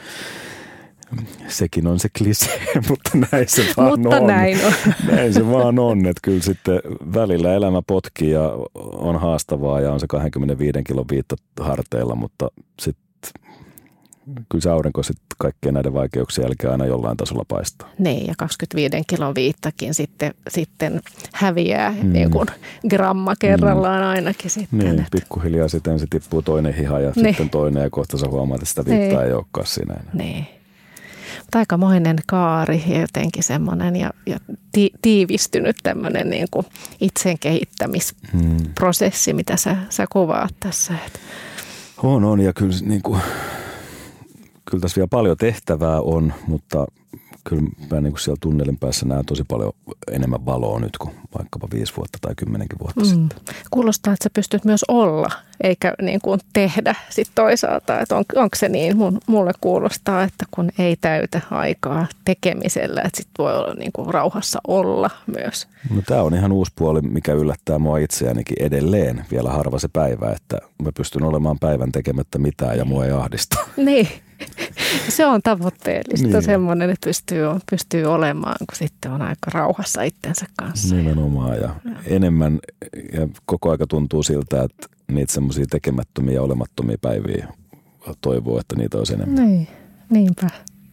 sekin on se klisee, mutta näin se vaan mutta on. Näin on. Näin se vaan on, että kyllä sitten välillä elämä potkii ja on haastavaa ja on se kaksikymmentäviisi kilon viitta harteilla, mutta sitten kyllä se aurinko sitten kaikkien näiden vaikeuksien jälkeen aina jollain tasolla paistaa. Niin, ja kaksikymmentäviisi kilon viittakin sitten, sitten häviää mm. niin kuin gramma kerrallaan mm. ainakin sitten. Niin, pikkuhiljaa sitten se tippuu toinen hiha ja niin. sitten toinen ja kohta sä huomaat, että sitä viittaa ei, ei olekaan siinä enää. Niin. Mutta aikamoinen kaari ja jotenkin semmoinen ja, ja ti, tiivistynyt tämmöinen niin kuin itsen kehittämisprosessi, mm. mitä sä, sä kuvaat tässä. On, on ja kyllä, niin kuin, kyllä tässä vielä paljon tehtävää on, mutta kyllä mä niin kuin siellä tunnelin päässä näen tosi paljon enemmän valoa nyt kuin vaikkapa viisi vuotta tai kymmenenkin vuotta mm. sitten. Kuulostaa, että sä pystyt myös olla, eikä niin kuin tehdä sit toisaalta. Että on, onko se niin? Mun, mulle kuulostaa, että kun ei täytä aikaa tekemisellä, että sit voi olla niin kuin rauhassa olla myös. No tää on ihan uusi puoli, mikä yllättää mua itseänikin edelleen vielä harva se päivä, että mä pystyn olemaan päivän tekemättä mitään ja mua ei ahdista. Niin. Se on tavoitteellista niin. Semmoinen, että pystyy, pystyy olemaan, kun sitten on aika rauhassa itsensä kanssa. Nimenomaan ja, ja. enemmän ja koko aika tuntuu siltä, että niitä semmoisia tekemättömiä ja olemattomia päiviä toivoo, että niitä olisi enemmän. Niin, niinpä.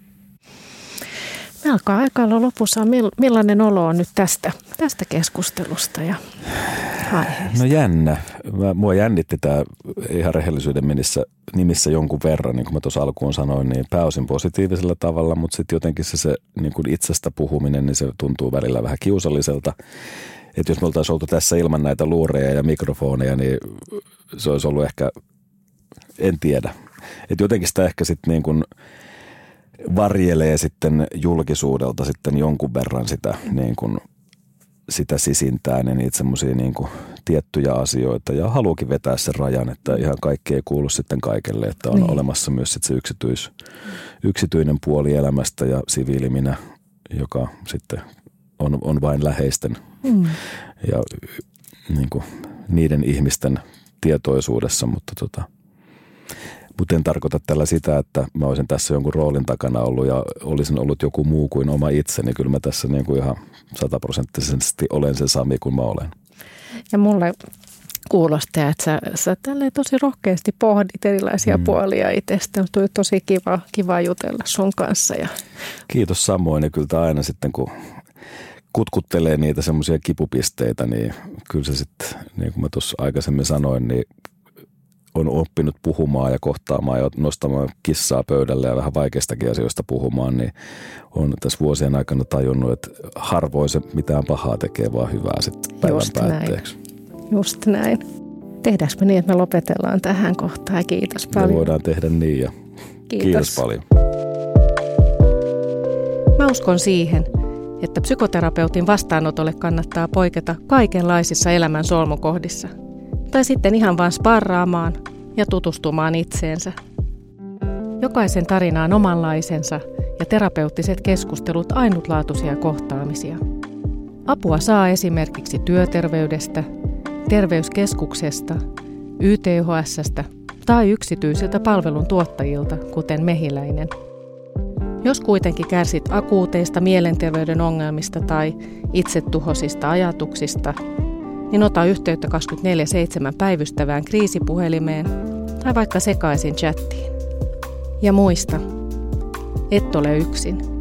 Me alkaa aika olla lopussa. Millainen olo on nyt tästä, tästä keskustelusta ja aiheesta? No jännä. Mä, mua jännitti tämä ihan rehellisyyden nimissä, nimissä jonkun verran, niin kuin mä tuossa alkuun sanoin, niin pääosin positiivisella tavalla, mutta sitten jotenkin se, se niin kuin itsestä puhuminen, niin se tuntuu välillä vähän kiusalliselta. Että jos me oltaisiin oltu tässä ilman näitä luureja ja mikrofoneja, niin se olisi ollut ehkä, en tiedä. Että jotenkin sitä ehkä sitten niin kuin varjelee sitten julkisuudelta sitten jonkun verran sitä, niin kuin, sitä sisintään ja niitä semmoisia niin kuin tiettyjä asioita. Ja haluukin vetää sen rajan, että ihan kaikki ei kuulu sitten kaikelle, että on niin. olemassa myös sitten se yksityis, yksityinen puoli elämästä ja siviiliminä, joka sitten on, on vain läheisten mm. ja niin kuin niiden ihmisten tietoisuudessa, mutta tota Mutta en tarkoita tällä sitä, että mä olisin tässä jonkun roolin takana ollut ja olisin ollut joku muu kuin oma itseni. Kyllä mä tässä niin kuin ihan sataprosenttisesti olen se Sami kuin mä olen. Ja mulle kuulostaa, että sä, sä tälleen tosi rohkeasti pohdit erilaisia mm. puolia itsestä. On tuli tosi kiva, kiva jutella sun kanssa. Ja kiitos samoin. Ja kyllä aina sitten kun kutkuttelee niitä semmoisia kipupisteitä, niin kyllä se sitten, niin kuin mä tuossa aikaisemmin sanoin, niin on oppinut puhumaan ja kohtaamaan ja nostamaan kissaa pöydälle ja vähän vaikeistakin asioista puhumaan, niin on tässä vuosien aikana tajunnut, että harvoin se mitään pahaa tekee, vaan hyvää sitten päivän Just päätteeksi. Näin. Just näin. Tehdäänkö me niin, että me lopetellaan tähän kohtaan? Kiitos paljon. Me voidaan tehdä niin ja kiitos, kiitos paljon. Mä uskon siihen, että psykoterapeutin vastaanotolle kannattaa poiketa kaikenlaisissa elämän solmukohdissa. Tai sitten ihan vaan sparraamaan ja tutustumaan itseensä. Jokaisen tarina on omanlaisensa ja terapeuttiset keskustelut ainutlaatuisia kohtaamisia. Apua saa esimerkiksi työterveydestä, terveyskeskuksesta, Y T H S:stä tai yksityisiltä palveluntuottajilta, kuten Mehiläinen. Jos kuitenkin kärsit akuuteista mielenterveyden ongelmista tai itsetuhoisista ajatuksista, niin ota yhteyttä kaksikymmentäneljä seitsemän päivystävään kriisipuhelimeen tai vaikka sekaisin chattiin. Ja muista, et ole yksin.